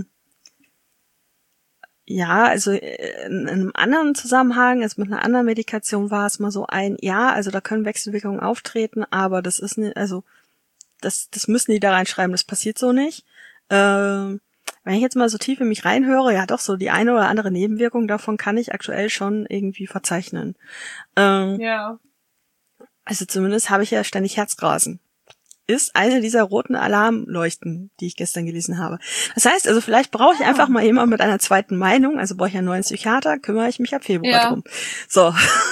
ja, also in, in einem anderen Zusammenhang, also mit einer anderen Medikation war es mal so ein, ja, also da können Wechselwirkungen auftreten, aber das ist nicht, also das, das müssen die da reinschreiben, das passiert so nicht. Ähm, wenn ich jetzt mal so tief in mich reinhöre, ja doch, so die eine oder andere Nebenwirkung davon kann ich aktuell schon irgendwie verzeichnen. Ähm, Ja. also zumindest habe ich ja ständig Herzrasen. Ist eine dieser roten Alarmleuchten, die ich gestern gelesen habe. Das heißt, also vielleicht brauche ich einfach mal jemand mit einer zweiten Meinung, also brauche ich einen neuen Psychiater, kümmere ich mich ab Februar Ja. drum. So.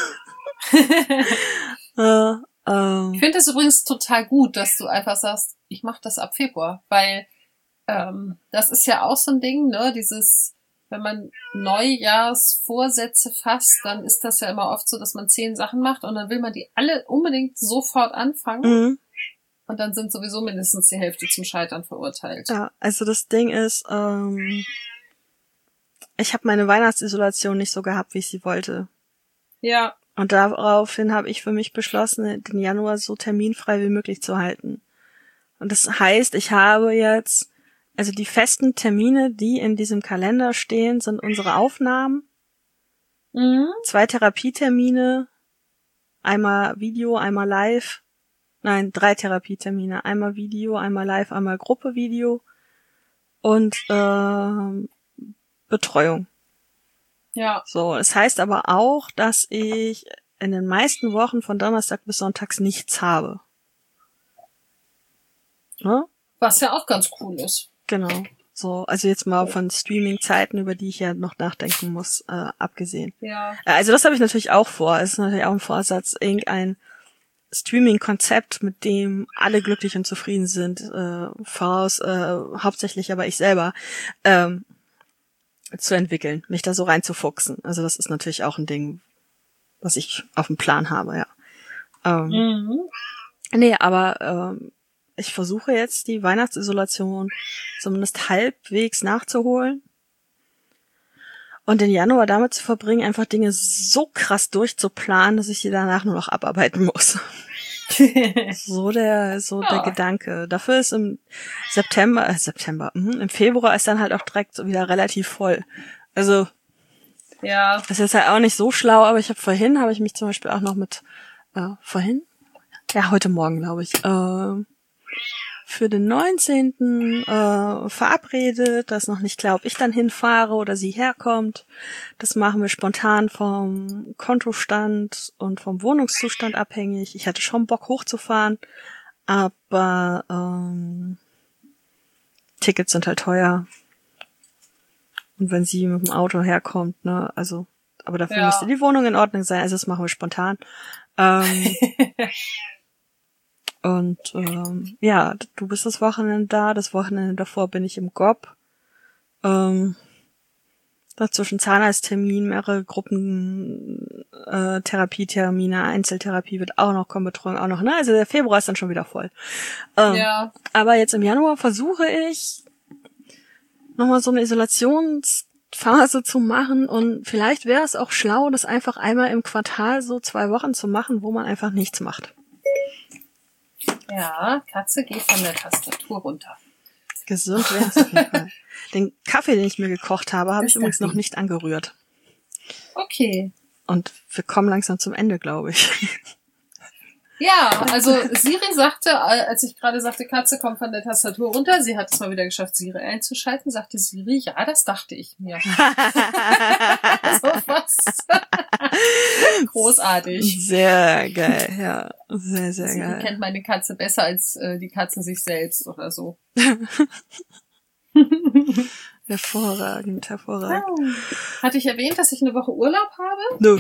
äh, ähm, Ich finde es übrigens total gut, dass du einfach sagst, ich mache das ab Februar, weil ähm, das ist ja auch so ein Ding, ne, dieses, wenn man Neujahrsvorsätze fasst, dann ist das ja immer oft so, dass man zehn Sachen macht und dann will man die alle unbedingt sofort anfangen mh. und dann sind sowieso mindestens die Hälfte zum Scheitern verurteilt. Ja, also das Ding ist, ähm, ich habe meine Weihnachtsisolation nicht so gehabt, wie ich sie wollte. Ja, Und daraufhin habe ich für mich beschlossen, den Januar so terminfrei wie möglich zu halten. Und das heißt, ich habe jetzt, also die festen Termine, die in diesem Kalender stehen, sind unsere Aufnahmen, mhm. zwei Therapietermine, einmal Video, einmal live. Nein, drei Therapietermine. Einmal Video, einmal live, einmal Gruppevideo und ähm, Betreuung. Ja, So, es heißt aber auch, dass ich in den meisten Wochen von Donnerstag bis Sonntags nichts habe. Ne? was ja auch ganz cool ist. Genau. So, also jetzt mal von Streaming-Zeiten, über die ich ja noch nachdenken muss, äh, abgesehen. Ja, Äh, Also das habe ich natürlich auch vor. Es ist natürlich auch ein Vorsatz, irgendein Streaming-Konzept, mit dem alle glücklich und zufrieden sind, äh, voraus, äh, hauptsächlich aber ich selber, ähm, zu entwickeln, mich da so reinzufuchsen. Also das ist natürlich auch ein Ding, was ich auf dem Plan habe, ja. Ähm, mhm. Nee, aber ähm, ich versuche jetzt die Weihnachtsisolation zumindest halbwegs nachzuholen und den Januar damit zu verbringen, einfach Dinge so krass durchzuplanen, dass ich sie danach nur noch abarbeiten muss. So der, so Ja. der Gedanke. Dafür ist im September, äh, September, mh, im Februar ist dann halt auch direkt so wieder relativ voll. Also Ja, das ist halt auch nicht so schlau, aber ich habe vorhin, habe ich mich zum Beispiel auch noch mit, äh, vorhin? Ja, heute Morgen, glaube ich, äh, für den neunzehnten Äh, verabredet. Das ist noch nicht klar, ob ich dann hinfahre oder sie herkommt. Das machen wir spontan vom Kontostand und vom Wohnungszustand abhängig. Ich hatte schon Bock hochzufahren, aber ähm, Tickets sind halt teuer. Und wenn sie mit dem Auto herkommt, ne, also, aber dafür Ja. müsste die Wohnung in Ordnung sein, also das machen wir spontan. Ähm, und ähm, ja, du bist das Wochenende da, das Wochenende davor bin ich im G O B. Ähm, dazwischen Zahnarzttermin, mehrere Gruppen, äh, Therapietermine, Einzeltherapie wird auch noch kommen, Betreuung auch noch, ne? Also der Februar ist dann schon wieder voll. Ähm, ja, Aber jetzt im Januar versuche ich nochmal so eine Isolationsphase zu machen und vielleicht wäre es auch schlau, das einfach einmal im Quartal so zwei Wochen zu machen, wo man einfach nichts macht. ja, Katze, geh von der Tastatur runter. Gesund wäre es auf jeden Fall. Den Kaffee, den ich mir gekocht habe, habe Das ich übrigens dachte noch ich. nicht angerührt. Okay. Und wir kommen langsam zum Ende, glaube ich. Ja, also Siri sagte, als ich gerade sagte, Katze kommt von der Tastatur runter, sie hat es mal wieder geschafft, Siri einzuschalten, sagte Siri, ja, das dachte ich mir. So was. Großartig. Sehr geil, ja. Sehr, sehr Siri geil. kennt meine Katze besser als äh, die Katze sich selbst oder so. Hervorragend, hervorragend. Hatte ich erwähnt, dass ich eine Woche Urlaub habe? Nö.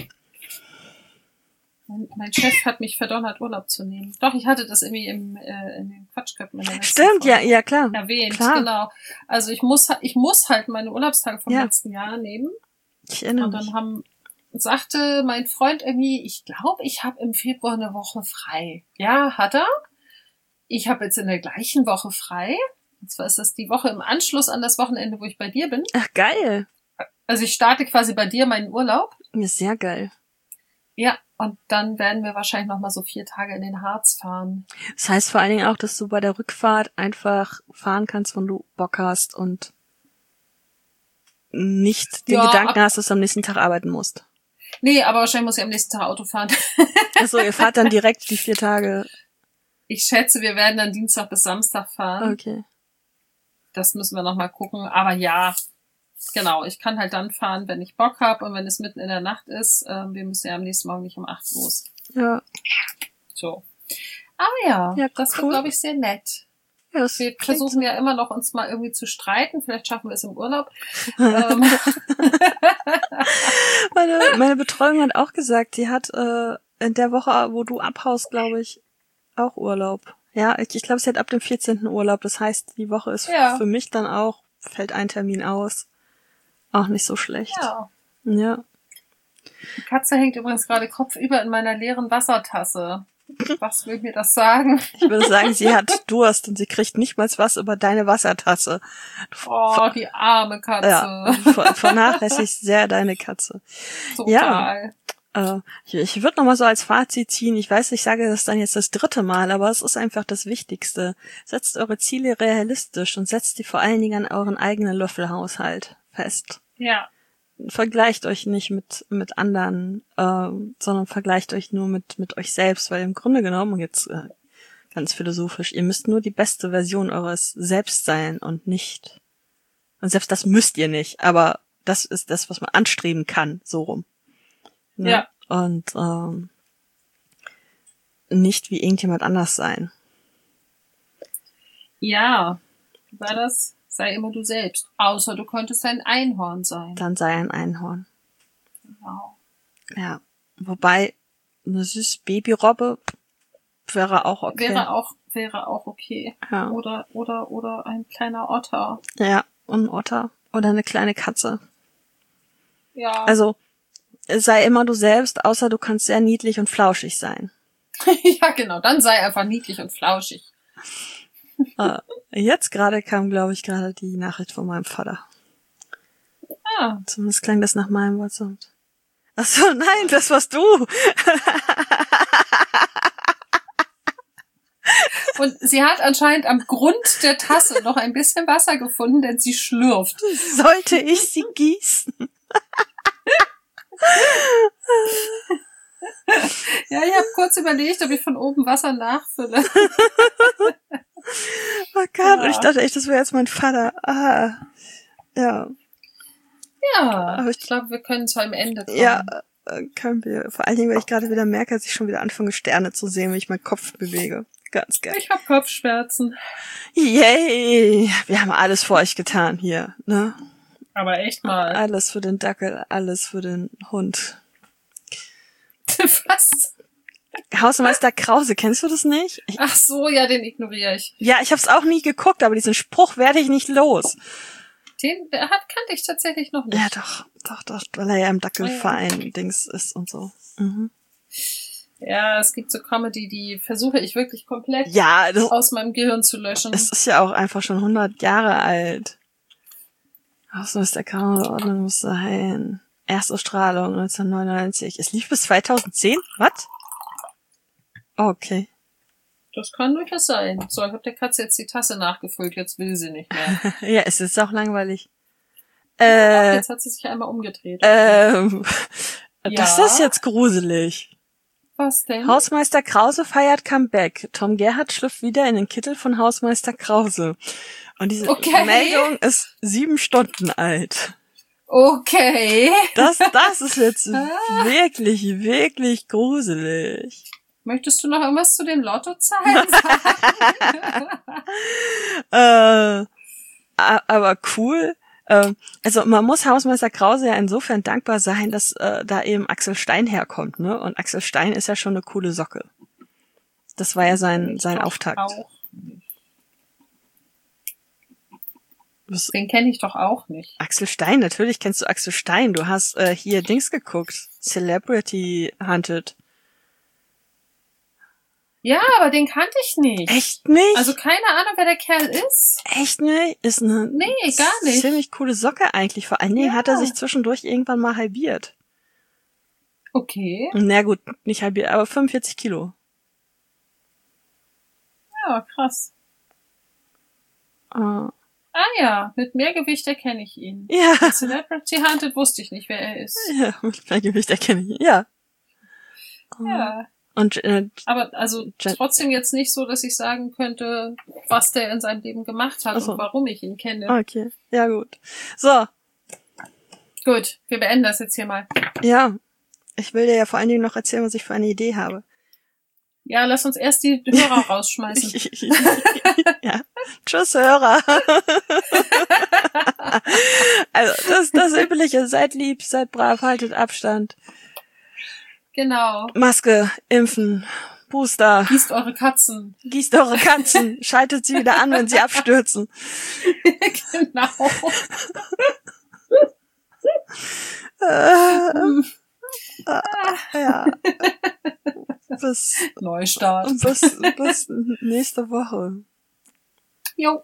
Mein, mein Chef hat mich verdonnert, Urlaub zu nehmen. Doch, ich hatte das irgendwie im, äh, in den Quatschköpfen in der letzten Stimmt, Folge ja, ja, klar. erwähnt. Klar. Genau. Also ich muss, ich muss halt meine Urlaubstage vom Ja. letzten Jahr nehmen. Ich erinnere Und mich. dann haben, sagte mein Freund irgendwie, ich glaube, ich habe im Februar eine Woche frei. Ja, hat er. Ich habe jetzt in der gleichen Woche frei. Und zwar ist das die Woche im Anschluss an das Wochenende, wo ich bei dir bin. Ach, geil. Also ich starte quasi bei dir meinen Urlaub. Ja, sehr geil. Ja, und dann werden wir wahrscheinlich noch mal so vier Tage in den Harz fahren. Das heißt vor allen Dingen auch, dass du bei der Rückfahrt einfach fahren kannst, wenn du Bock hast und nicht den Ja, Gedanken ab- hast, dass du am nächsten Tag arbeiten musst. Nee, aber wahrscheinlich muss ich am nächsten Tag Auto fahren. Achso, ihr fahrt dann direkt die vier Tage. Ich schätze, wir werden dann Dienstag bis Samstag fahren. Okay. Das müssen wir noch mal gucken. Aber ja, genau. Ich kann halt dann fahren, wenn ich Bock habe und wenn es mitten in der Nacht ist. Ähm, wir müssen ja am nächsten Morgen nicht um acht los. Ja. So. Aber ja, Ja, das cool. wird, glaube ich, sehr nett. Ja, das Wir klingt versuchen so. ja immer noch, uns mal irgendwie zu streiten. Vielleicht schaffen wir es im Urlaub. ähm, Meine, meine Betreuung hat auch gesagt, die hat äh, in der Woche, wo du abhaust, glaube ich, auch Urlaub. Ja, ich, ich glaube, sie hat ab dem vierzehnten Urlaub. Das heißt, die Woche ist Ja. für mich dann auch, fällt ein Termin aus. Auch nicht so schlecht. ja. Ja. Die Katze hängt übrigens gerade kopfüber in meiner leeren Wassertasse. Was will mir das sagen? Ich würde sagen, sie hat Durst und sie kriegt nicht mal was über deine Wassertasse. Oh, die arme Katze. Ja, ver vernachlässigt sehr deine Katze. Total. Äh, ich ich würde noch mal so als Fazit ziehen, ich weiß, ich sage das dann jetzt das dritte Mal, aber es ist einfach das Wichtigste. Setzt eure Ziele realistisch und setzt die vor allen Dingen an euren eigenen Löffelhaushalt fest. Ja. Vergleicht euch nicht mit mit anderen, ähm, sondern vergleicht euch nur mit mit euch selbst, weil im Grunde genommen, jetzt äh, ganz philosophisch, ihr müsst nur die beste Version eures Selbst sein und nicht, und selbst das müsst ihr nicht, aber das ist das, was man anstreben kann, so rum. Ne? Ja. Und ähm, nicht wie irgendjemand anders sein. Ja. Wie war das? Sei immer du selbst. Außer du könntest ein Einhorn sein. Dann sei ein Einhorn. Genau. Ja. Wobei, eine süße Babyrobbe wäre auch okay. Wäre auch, wäre auch okay. Ja. Oder, oder, oder ein kleiner Otter. Ja, und ein Otter. Oder eine kleine Katze. Ja. Also, sei immer du selbst, außer du kannst sehr niedlich und flauschig sein. ja, genau. Dann sei einfach niedlich und flauschig. äh, jetzt gerade kam, glaube ich, gerade die Nachricht von meinem Vater. Ah. Zumindest klang das nach meinem WhatsApp. Ach so, nein, das warst du. Und sie hat anscheinend am Grund der Tasse noch ein bisschen Wasser gefunden, denn sie schlürft. Sollte ich sie gießen? Ja, ich habe kurz überlegt, ob ich von oben Wasser nachfülle. Oh Gott, und ich dachte echt, das wäre jetzt mein Vater. Ah, ja. Ja, Aber ich- ich glaube, wir können zu einem Ende kommen. Ja, äh, können wir. Vor allen Dingen, weil ich gerade wieder merke, dass ich schon wieder anfange, Sterne zu sehen, wenn ich meinen Kopf bewege. Ganz geil. Ich habe Kopfschmerzen. Yay! Wir haben alles für euch getan hier, ne? Aber echt mal. Alles für den Dackel, alles für den Hund. Was? Hausmeister Krause, kennst du das nicht? Ich, Ach so, ja, den ignoriere ich. ja, ich hab's auch nie geguckt, aber diesen Spruch werde ich nicht los. Den der hat kannte ich tatsächlich noch nicht. Ja, doch, doch, doch, weil er ja im Dackelverein Dings ist und so. Mhm. Ja, es gibt so Comedy, die versuche ich wirklich komplett Ja, das, aus meinem Gehirn zu löschen. es ist ja auch einfach schon hundert Jahre alt. Hausmeister Krause, Ordnung muss sein. Erstausstrahlung neunzehnhundertneunundneunzig. Es lief bis zweitausendzehn? Was? Okay. Das kann durchaus sein. So, ich habe der Katze jetzt die Tasse nachgefüllt, jetzt will sie nicht mehr. Ja, es ist auch langweilig. Ja, Äh, jetzt hat sie sich einmal umgedreht. ähm, Ja? das ist jetzt gruselig. Was denn? Hausmeister Krause feiert Comeback. Tom Gerhardt schlüpft wieder in den Kittel von Hausmeister Krause. Und diese Okay. Meldung ist sieben Stunden alt. Okay. Das, das ist jetzt wirklich, wirklich gruselig. Möchtest du noch irgendwas zu den Lottozahlen sagen? Äh, a- aber cool. Ähm, also man muss Hausmeister Krause ja insofern dankbar sein, dass äh, da eben Axel Stein herkommt, ne? Und Axel Stein ist ja schon eine coole Socke. Das war ja sein sein Doch Auftakt. Auch nicht. Was- Den kenne ich doch auch nicht. Axel Stein, natürlich kennst du Axel Stein. Du hast äh, hier Dings geguckt. Celebrity Hunted. Ja, aber den kannte ich nicht. Echt nicht? Also keine Ahnung, wer der Kerl ist. Echt nicht? Ist eine Nee, gar nicht. ziemlich coole Socke eigentlich. Vor allen Dingen Ja. hat er sich zwischendurch irgendwann mal halbiert. Okay. Na gut, nicht halbiert, aber fünfundvierzig Kilo. Ja, krass. Äh, Ah ja, mit Mehrgewicht erkenne ich ihn. ja. Celebrity Hunted wusste ich nicht, wer er ist. Ja, mit Mehrgewicht erkenne ich ihn. Ja. Ja. Und äh, Aber also Jen- trotzdem jetzt nicht so, dass ich sagen könnte, was der in seinem Leben gemacht hat Ach so. und warum ich ihn kenne. okay. Ja, gut. So, Gut, wir beenden das jetzt hier mal. ja. Ich will dir ja vor allen Dingen noch erzählen, was ich für eine Idee habe. Ja, lass uns erst die Hörer rausschmeißen. Ja. Tschüss, Hörer. Also, das, das Übliche. Seid lieb, seid brav, haltet Abstand. Genau. Maske, impfen, Booster, Gießt eure Katzen. gießt eure Katzen, schaltet sie wieder an, wenn sie abstürzen. Genau. Äh, ja. Bis, Neustart. bis, bis nächste Woche. Jo.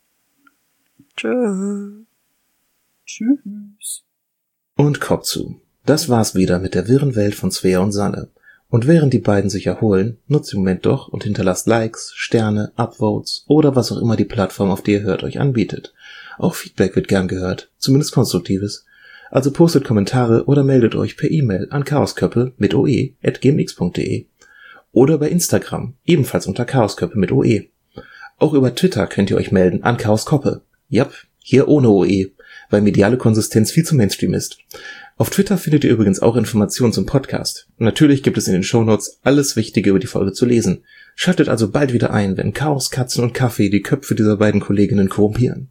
Tschüss. Tschüss. Und Kopf zu. Das war's wieder mit der wirren Welt von Svea und Sanne. Und während die beiden sich erholen, nutzt den Moment doch und hinterlasst Likes, Sterne, Upvotes oder was auch immer die Plattform, auf der ihr hört, euch anbietet. Auch Feedback wird gern gehört, zumindest konstruktives. Also postet Kommentare oder meldet euch per E-Mail an chaosköppe mit oe at gmx punkt de oder bei Instagram, ebenfalls unter chaosköppe mit oe. Auch über Twitter könnt ihr euch melden an chaoskoppe. Jap, hier ohne oe, weil mediale Konsistenz viel zu Mainstream ist. Auf Twitter findet ihr übrigens auch Informationen zum Podcast. Und natürlich gibt es in den Shownotes alles Wichtige über die Folge zu lesen. Schaltet also bald wieder ein, wenn Chaos, Katzen und Kaffee die Köpfe dieser beiden Kolleginnen korrumpieren.